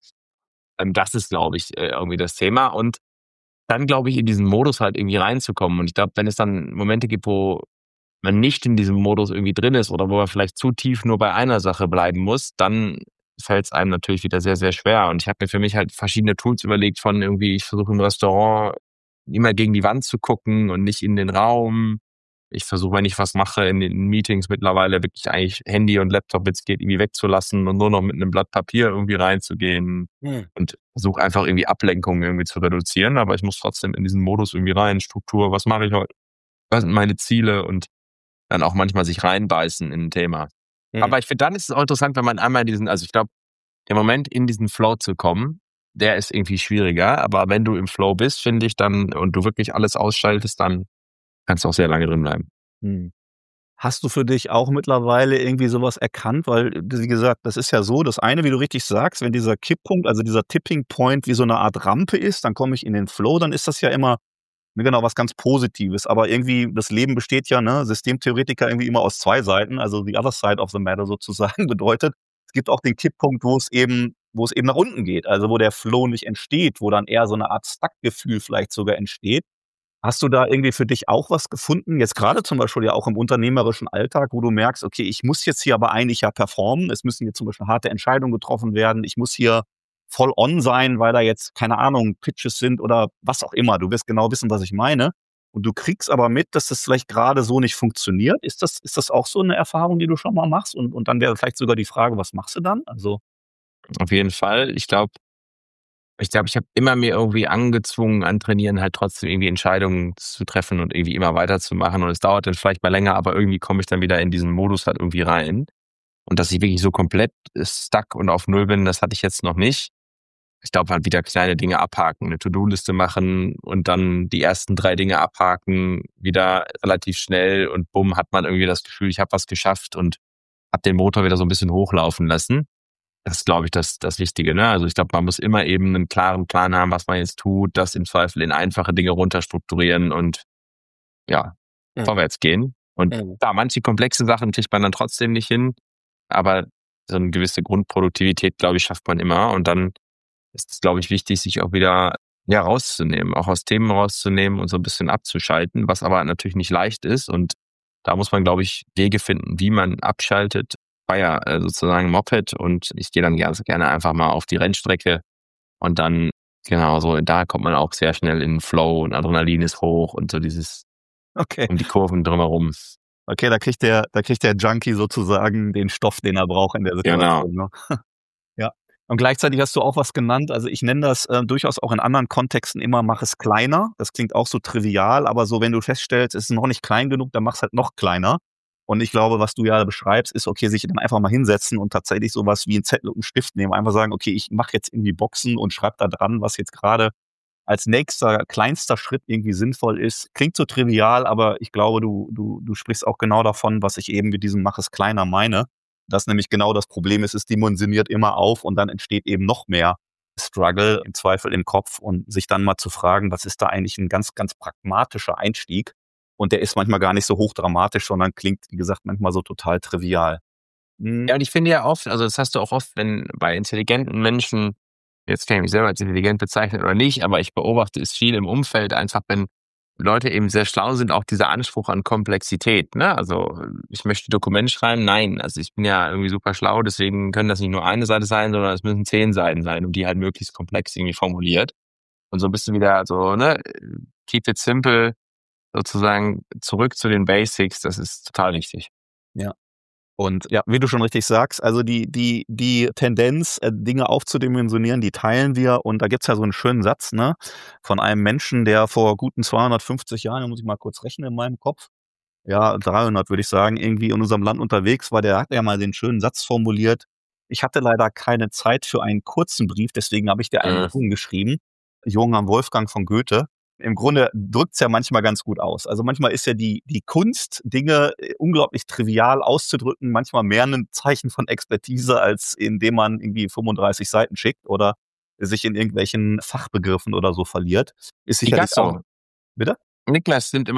Das ist, glaube ich, irgendwie das Thema. Und dann, glaube ich, in diesen Modus halt irgendwie reinzukommen. Und ich glaube, wenn es dann Momente gibt, wo man nicht in diesem Modus irgendwie drin ist oder wo man vielleicht zu tief nur bei einer Sache bleiben muss, dann fällt es einem natürlich wieder sehr, sehr schwer. Und ich habe mir für mich halt verschiedene Tools überlegt von irgendwie, ich versuche im Restaurant immer gegen die Wand zu gucken und nicht in den Raum. Ich versuche, wenn ich was mache in den Meetings mittlerweile wirklich eigentlich Handy und Laptop, wenn es geht, irgendwie wegzulassen und nur noch mit einem Blatt Papier irgendwie reinzugehen und versuche einfach irgendwie Ablenkungen irgendwie zu reduzieren. Aber ich muss trotzdem in diesen Modus irgendwie rein, Struktur, was mache ich heute? Was sind meine Ziele? Und dann auch manchmal sich reinbeißen in ein Thema. Aber ich finde, dann ist es auch interessant, wenn man einmal also ich glaube, der Moment, in diesen Flow zu kommen, der ist irgendwie schwieriger. Aber wenn du im Flow bist, finde ich dann, und du wirklich alles ausschaltest, dann kannst du auch sehr lange drin bleiben. Mhm. Hast du für dich auch mittlerweile irgendwie sowas erkannt? Weil, wie gesagt, das ist ja so, das eine, wie du richtig sagst, wenn dieser Kipppunkt, also dieser Tipping Point wie so eine Art Rampe ist, dann komme ich in den Flow, dann ist das ja immer, ne, genau, was ganz Positives. Aber irgendwie, das Leben besteht ja, ne, Systemtheoretiker irgendwie immer aus 2 Seiten, also the other side of the matter sozusagen bedeutet, es gibt auch den Kipppunkt, wo es eben nach unten geht, also wo der Flow nicht entsteht, wo dann eher so eine Art Stuck-Gefühl vielleicht sogar entsteht. Hast du da irgendwie für dich auch was gefunden? Jetzt gerade zum Beispiel ja auch im unternehmerischen Alltag, wo du merkst, okay, ich muss jetzt hier aber eigentlich ja performen. Es müssen jetzt zum Beispiel harte Entscheidungen getroffen werden. Ich muss hier voll on sein, weil da jetzt, keine Ahnung, Pitches sind oder was auch immer. Du wirst genau wissen, was ich meine. Und du kriegst aber mit, dass das vielleicht gerade so nicht funktioniert. Ist das auch so eine Erfahrung, die du schon mal machst? Und dann wäre vielleicht sogar die Frage, was machst du dann? Also, Auf jeden Fall. Ich glaube, ich habe immer mir irgendwie angezwungen, antrainieren, halt trotzdem irgendwie Entscheidungen zu treffen und irgendwie immer weiterzumachen. Und es dauert dann vielleicht mal länger, aber irgendwie komme ich dann wieder in diesen Modus halt irgendwie rein. Und dass ich wirklich so komplett stuck und auf Null bin, das hatte ich jetzt noch nicht. Ich glaube, halt wieder kleine Dinge abhaken, eine To-Do-Liste machen und dann die ersten 3 Dinge abhaken, wieder relativ schnell und bumm, hat man irgendwie das Gefühl, ich habe was geschafft und habe den Motor wieder so ein bisschen hochlaufen lassen. Das ist, glaube ich, das Wichtige, ne? Also ich glaube, man muss immer eben einen klaren Plan haben, was man jetzt tut, das im Zweifel in einfache Dinge runterstrukturieren und ja, vorwärts gehen. Und da manche komplexe Sachen kriegt man dann trotzdem nicht hin, aber so eine gewisse Grundproduktivität, glaube ich, schafft man immer. Und dann ist es, glaube ich, wichtig, sich auch wieder rauszunehmen, auch aus Themen rauszunehmen und so ein bisschen abzuschalten, was aber natürlich nicht leicht ist. Und da muss man, glaube ich, Wege finden, wie man abschaltet. War ja sozusagen Moped und ich gehe dann gerne einfach mal auf die Rennstrecke und dann, genau, so da kommt man auch sehr schnell in den Flow und Adrenalin ist hoch und so dieses Okay. um die Kurven drumherum. Okay, da kriegt der Junkie sozusagen den Stoff, den er braucht in der Situation. Genau. Ne? Ja. Und gleichzeitig hast du auch was genannt. Also ich nenne das durchaus auch in anderen Kontexten immer, mach es kleiner. Das klingt auch so trivial, aber so, wenn du feststellst, es ist noch nicht klein genug, dann mach es halt noch kleiner. Und ich glaube, was du ja beschreibst, ist, okay, sich dann einfach mal hinsetzen und tatsächlich sowas wie einen Zettel und einen Stift nehmen. Einfach sagen, okay, ich mache jetzt irgendwie Boxen und schreibe da dran, was jetzt gerade als nächster, kleinster Schritt irgendwie sinnvoll ist. Klingt so trivial, aber ich glaube, du sprichst auch genau davon, was ich eben mit diesem Mach es kleiner meine. Das nämlich genau das Problem ist, es dimensioniert immer auf und dann entsteht eben noch mehr Struggle, im Zweifel im Kopf und sich dann mal zu fragen, was ist da eigentlich ein ganz, ganz pragmatischer Einstieg? Und der ist manchmal gar nicht so hochdramatisch, sondern klingt, wie gesagt, manchmal so total trivial. Ja, und ich finde ja oft, also das hast du auch oft, wenn bei intelligenten Menschen, jetzt kann ich mich selber als intelligent bezeichnen oder nicht, aber ich beobachte es viel im Umfeld, einfach wenn Leute eben sehr schlau sind, auch dieser Anspruch an Komplexität, ne? Also ich möchte Dokument schreiben, nein, also ich bin ja irgendwie super schlau, deswegen können das nicht nur eine Seite sein, sondern es müssen 10 Seiten sein und die halt möglichst komplex irgendwie formuliert. Und so ein bisschen wieder so, ne, keep it simple, sozusagen zurück zu den Basics, das ist total wichtig. Ja. Und ja, wie du schon richtig sagst, also die Tendenz, Dinge aufzudimensionieren, die teilen wir. Und da gibt's ja so einen schönen Satz, ne, von einem Menschen, der vor guten 250 Jahren, da muss ich mal kurz rechnen in meinem Kopf, ja, 300 würde ich sagen, irgendwie in unserem Land unterwegs war, der hat ja mal den schönen Satz formuliert: Ich hatte leider keine Zeit für einen kurzen Brief, deswegen habe ich dir einen langen geschrieben. Johann Wolfgang von Goethe. Im Grunde drückt's ja manchmal ganz gut aus. Also manchmal ist ja die Kunst, Dinge unglaublich trivial auszudrücken, manchmal mehr ein Zeichen von Expertise, als indem man irgendwie 35 Seiten schickt oder sich in irgendwelchen Fachbegriffen oder so verliert. Ist sicherlich auch. Picasso. Bitte? Niklas nimmt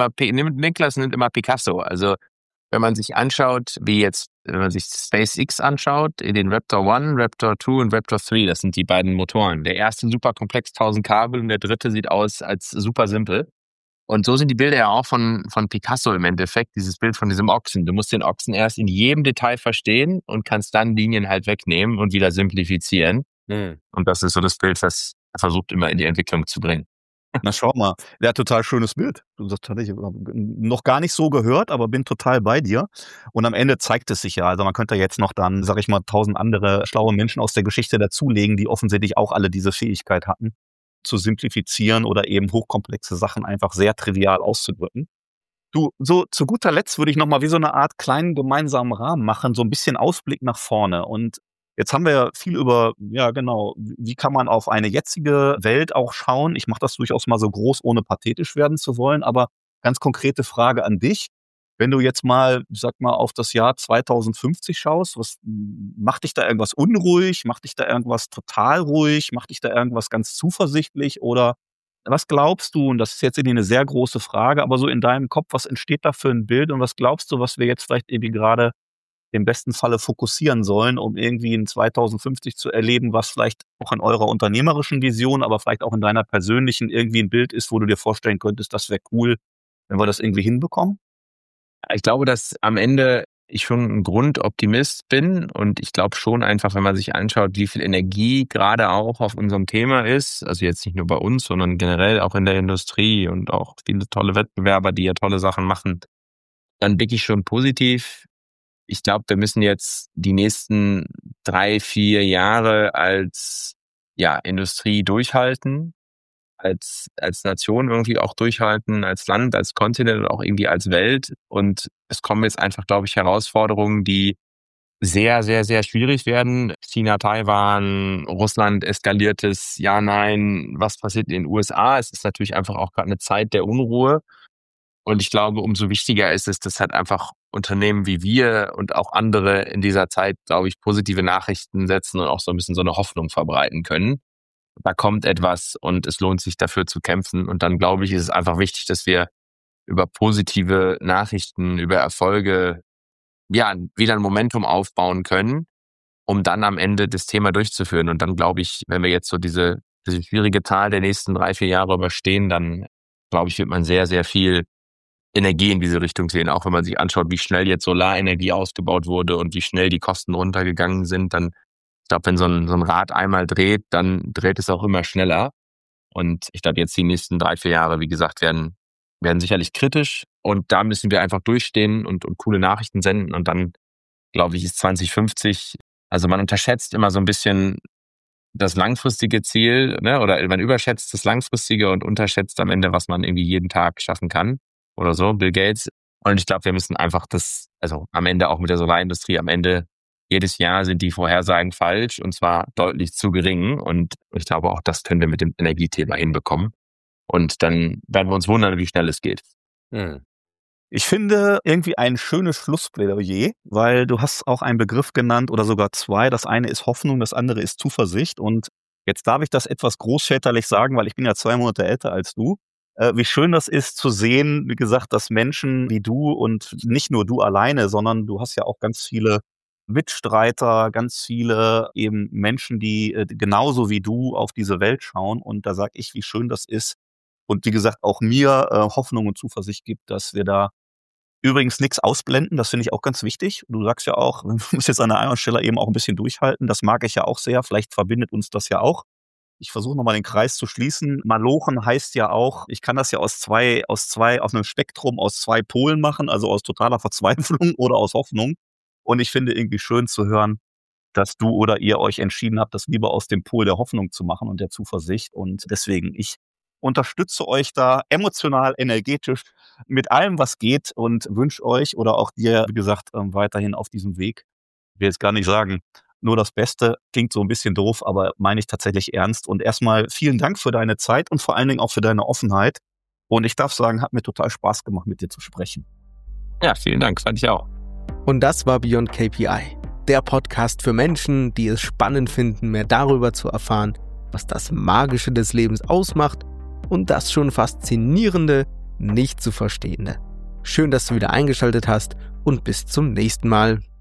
immer Picasso. Also wenn man sich anschaut, wenn man sich SpaceX anschaut, in den Raptor 1, Raptor 2 und Raptor 3, das sind die beiden Motoren. Der erste super komplex, 1000 Kabel und der dritte sieht aus als super simpel. Und so sind die Bilder ja auch von Picasso im Endeffekt, dieses Bild von diesem Ochsen. Du musst den Ochsen erst in jedem Detail verstehen und kannst dann Linien halt wegnehmen und wieder simplifizieren. Und das ist so das Bild, was er versucht immer in die Entwicklung zu bringen. Na, schau mal. Ja, total schönes Bild. Das hatte ich noch gar nicht so gehört, aber bin total bei dir. Und am Ende zeigt es sich ja. Also man könnte jetzt noch dann, sag ich mal, 1000 andere schlaue Menschen aus der Geschichte dazulegen, die offensichtlich auch alle diese Fähigkeit hatten, zu simplifizieren oder eben hochkomplexe Sachen einfach sehr trivial auszudrücken. Du, so zu guter Letzt würde ich noch mal wie so eine Art kleinen gemeinsamen Rahmen machen, so ein bisschen Ausblick nach vorne. Und jetzt haben wir ja viel über, ja genau, wie kann man auf eine jetzige Welt auch schauen. Ich mache das durchaus mal so groß, ohne pathetisch werden zu wollen, aber ganz konkrete Frage an dich. Wenn du jetzt mal, ich sag mal, auf das Jahr 2050 schaust, was macht dich da irgendwas unruhig? Macht dich da irgendwas total ruhig? Macht dich da irgendwas ganz zuversichtlich? Oder was glaubst du, und das ist jetzt irgendwie eine sehr große Frage, aber so in deinem Kopf, was entsteht da für ein Bild und was glaubst du, was wir jetzt vielleicht irgendwie gerade im besten Falle fokussieren sollen, um irgendwie in 2050 zu erleben, was vielleicht auch in eurer unternehmerischen Vision, aber vielleicht auch in deiner persönlichen irgendwie ein Bild ist, wo du dir vorstellen könntest, das wäre cool, wenn wir das irgendwie hinbekommen? Ich glaube, dass am Ende ich schon ein Grundoptimist bin und ich glaube schon einfach, wenn man sich anschaut, wie viel Energie gerade auch auf unserem Thema ist, also jetzt nicht nur bei uns, sondern generell auch in der Industrie und auch viele tolle Wettbewerber, die ja tolle Sachen machen, dann blicke ich schon positiv. Ich glaube, wir müssen jetzt die nächsten 3, 4 Jahre als Industrie durchhalten, als Nation irgendwie auch durchhalten, als Land, als Kontinent und auch irgendwie als Welt. Und es kommen jetzt einfach, glaube ich, Herausforderungen, die sehr, sehr, sehr schwierig werden. China, Taiwan, Russland eskaliertes Ja, Nein, was passiert in den USA? Es ist natürlich einfach auch gerade eine Zeit der Unruhe. Und ich glaube, umso wichtiger ist es, dass halt einfach Unternehmen wie wir und auch andere in dieser Zeit, glaube ich, positive Nachrichten setzen und auch so ein bisschen so eine Hoffnung verbreiten können. Da kommt etwas und es lohnt sich dafür zu kämpfen. Und dann, glaube ich, ist es einfach wichtig, dass wir über positive Nachrichten, über Erfolge, ja, wieder ein Momentum aufbauen können, um dann am Ende das Thema durchzuführen. Und dann, glaube ich, wenn wir jetzt so diese schwierige Zahl der nächsten 3-4 Jahre überstehen, dann, glaube ich, wird man sehr, sehr viel Energie in diese Richtung sehen. Auch wenn man sich anschaut, wie schnell jetzt Solarenergie ausgebaut wurde und wie schnell die Kosten runtergegangen sind, dann, ich glaube, wenn so ein Rad einmal dreht, dann dreht es auch immer schneller. Und ich glaube, jetzt die nächsten 3-4 Jahre, wie gesagt, werden sicherlich kritisch. Und da müssen wir einfach durchstehen und coole Nachrichten senden. Und dann, glaube ich, ist 2050, also man unterschätzt immer so ein bisschen das langfristige Ziel, ne? Oder man überschätzt das langfristige und unterschätzt am Ende, was man irgendwie jeden Tag schaffen kann. Oder so, Bill Gates. Und ich glaube, wir müssen einfach also am Ende auch mit der Solarindustrie, am Ende jedes Jahr sind die Vorhersagen falsch und zwar deutlich zu gering. Und ich glaube, auch das können wir mit dem Energiethema hinbekommen. Und dann werden wir uns wundern, wie schnell es geht. Ich finde irgendwie ein schönes Schlussplädoyer, weil du hast auch einen Begriff genannt oder sogar zwei. Das eine ist Hoffnung, das andere ist Zuversicht. Und jetzt darf ich das etwas großväterlich sagen, weil ich bin ja 2 Monate älter als du. Wie schön das ist zu sehen, wie gesagt, dass Menschen wie du und nicht nur du alleine, sondern du hast ja auch ganz viele Mitstreiter, ganz viele eben Menschen, die genauso wie du auf diese Welt schauen. Und da sage ich, wie schön das ist. Und wie gesagt, auch mir Hoffnung und Zuversicht gibt, dass wir da übrigens nichts ausblenden. Das finde ich auch ganz wichtig. Du sagst ja auch, wir müssen jetzt an der einen Stelle eben auch ein bisschen durchhalten. Das mag ich ja auch sehr. Vielleicht verbindet uns das ja auch. Ich versuche nochmal den Kreis zu schließen. Malochen heißt ja auch, ich kann das ja aus einem Spektrum aus 2 Polen machen, also aus totaler Verzweiflung oder aus Hoffnung. Und ich finde irgendwie schön zu hören, dass du oder ihr euch entschieden habt, das lieber aus dem Pol der Hoffnung zu machen und der Zuversicht. Und deswegen, ich unterstütze euch da emotional, energetisch mit allem, was geht und wünsche euch oder auch dir, wie gesagt, weiterhin auf diesem Weg. Ich will jetzt gar nicht sagen, nur das Beste, klingt so ein bisschen doof, aber meine ich tatsächlich ernst. Und erstmal vielen Dank für deine Zeit und vor allen Dingen auch für deine Offenheit. Und ich darf sagen, hat mir total Spaß gemacht, mit dir zu sprechen. Ja, vielen Dank, fand ich auch. Und das war Beyond KPI, der Podcast für Menschen, die es spannend finden, mehr darüber zu erfahren, was das Magische des Lebens ausmacht und das schon Faszinierende nicht zu Verstehende. Schön, dass du wieder eingeschaltet hast und bis zum nächsten Mal.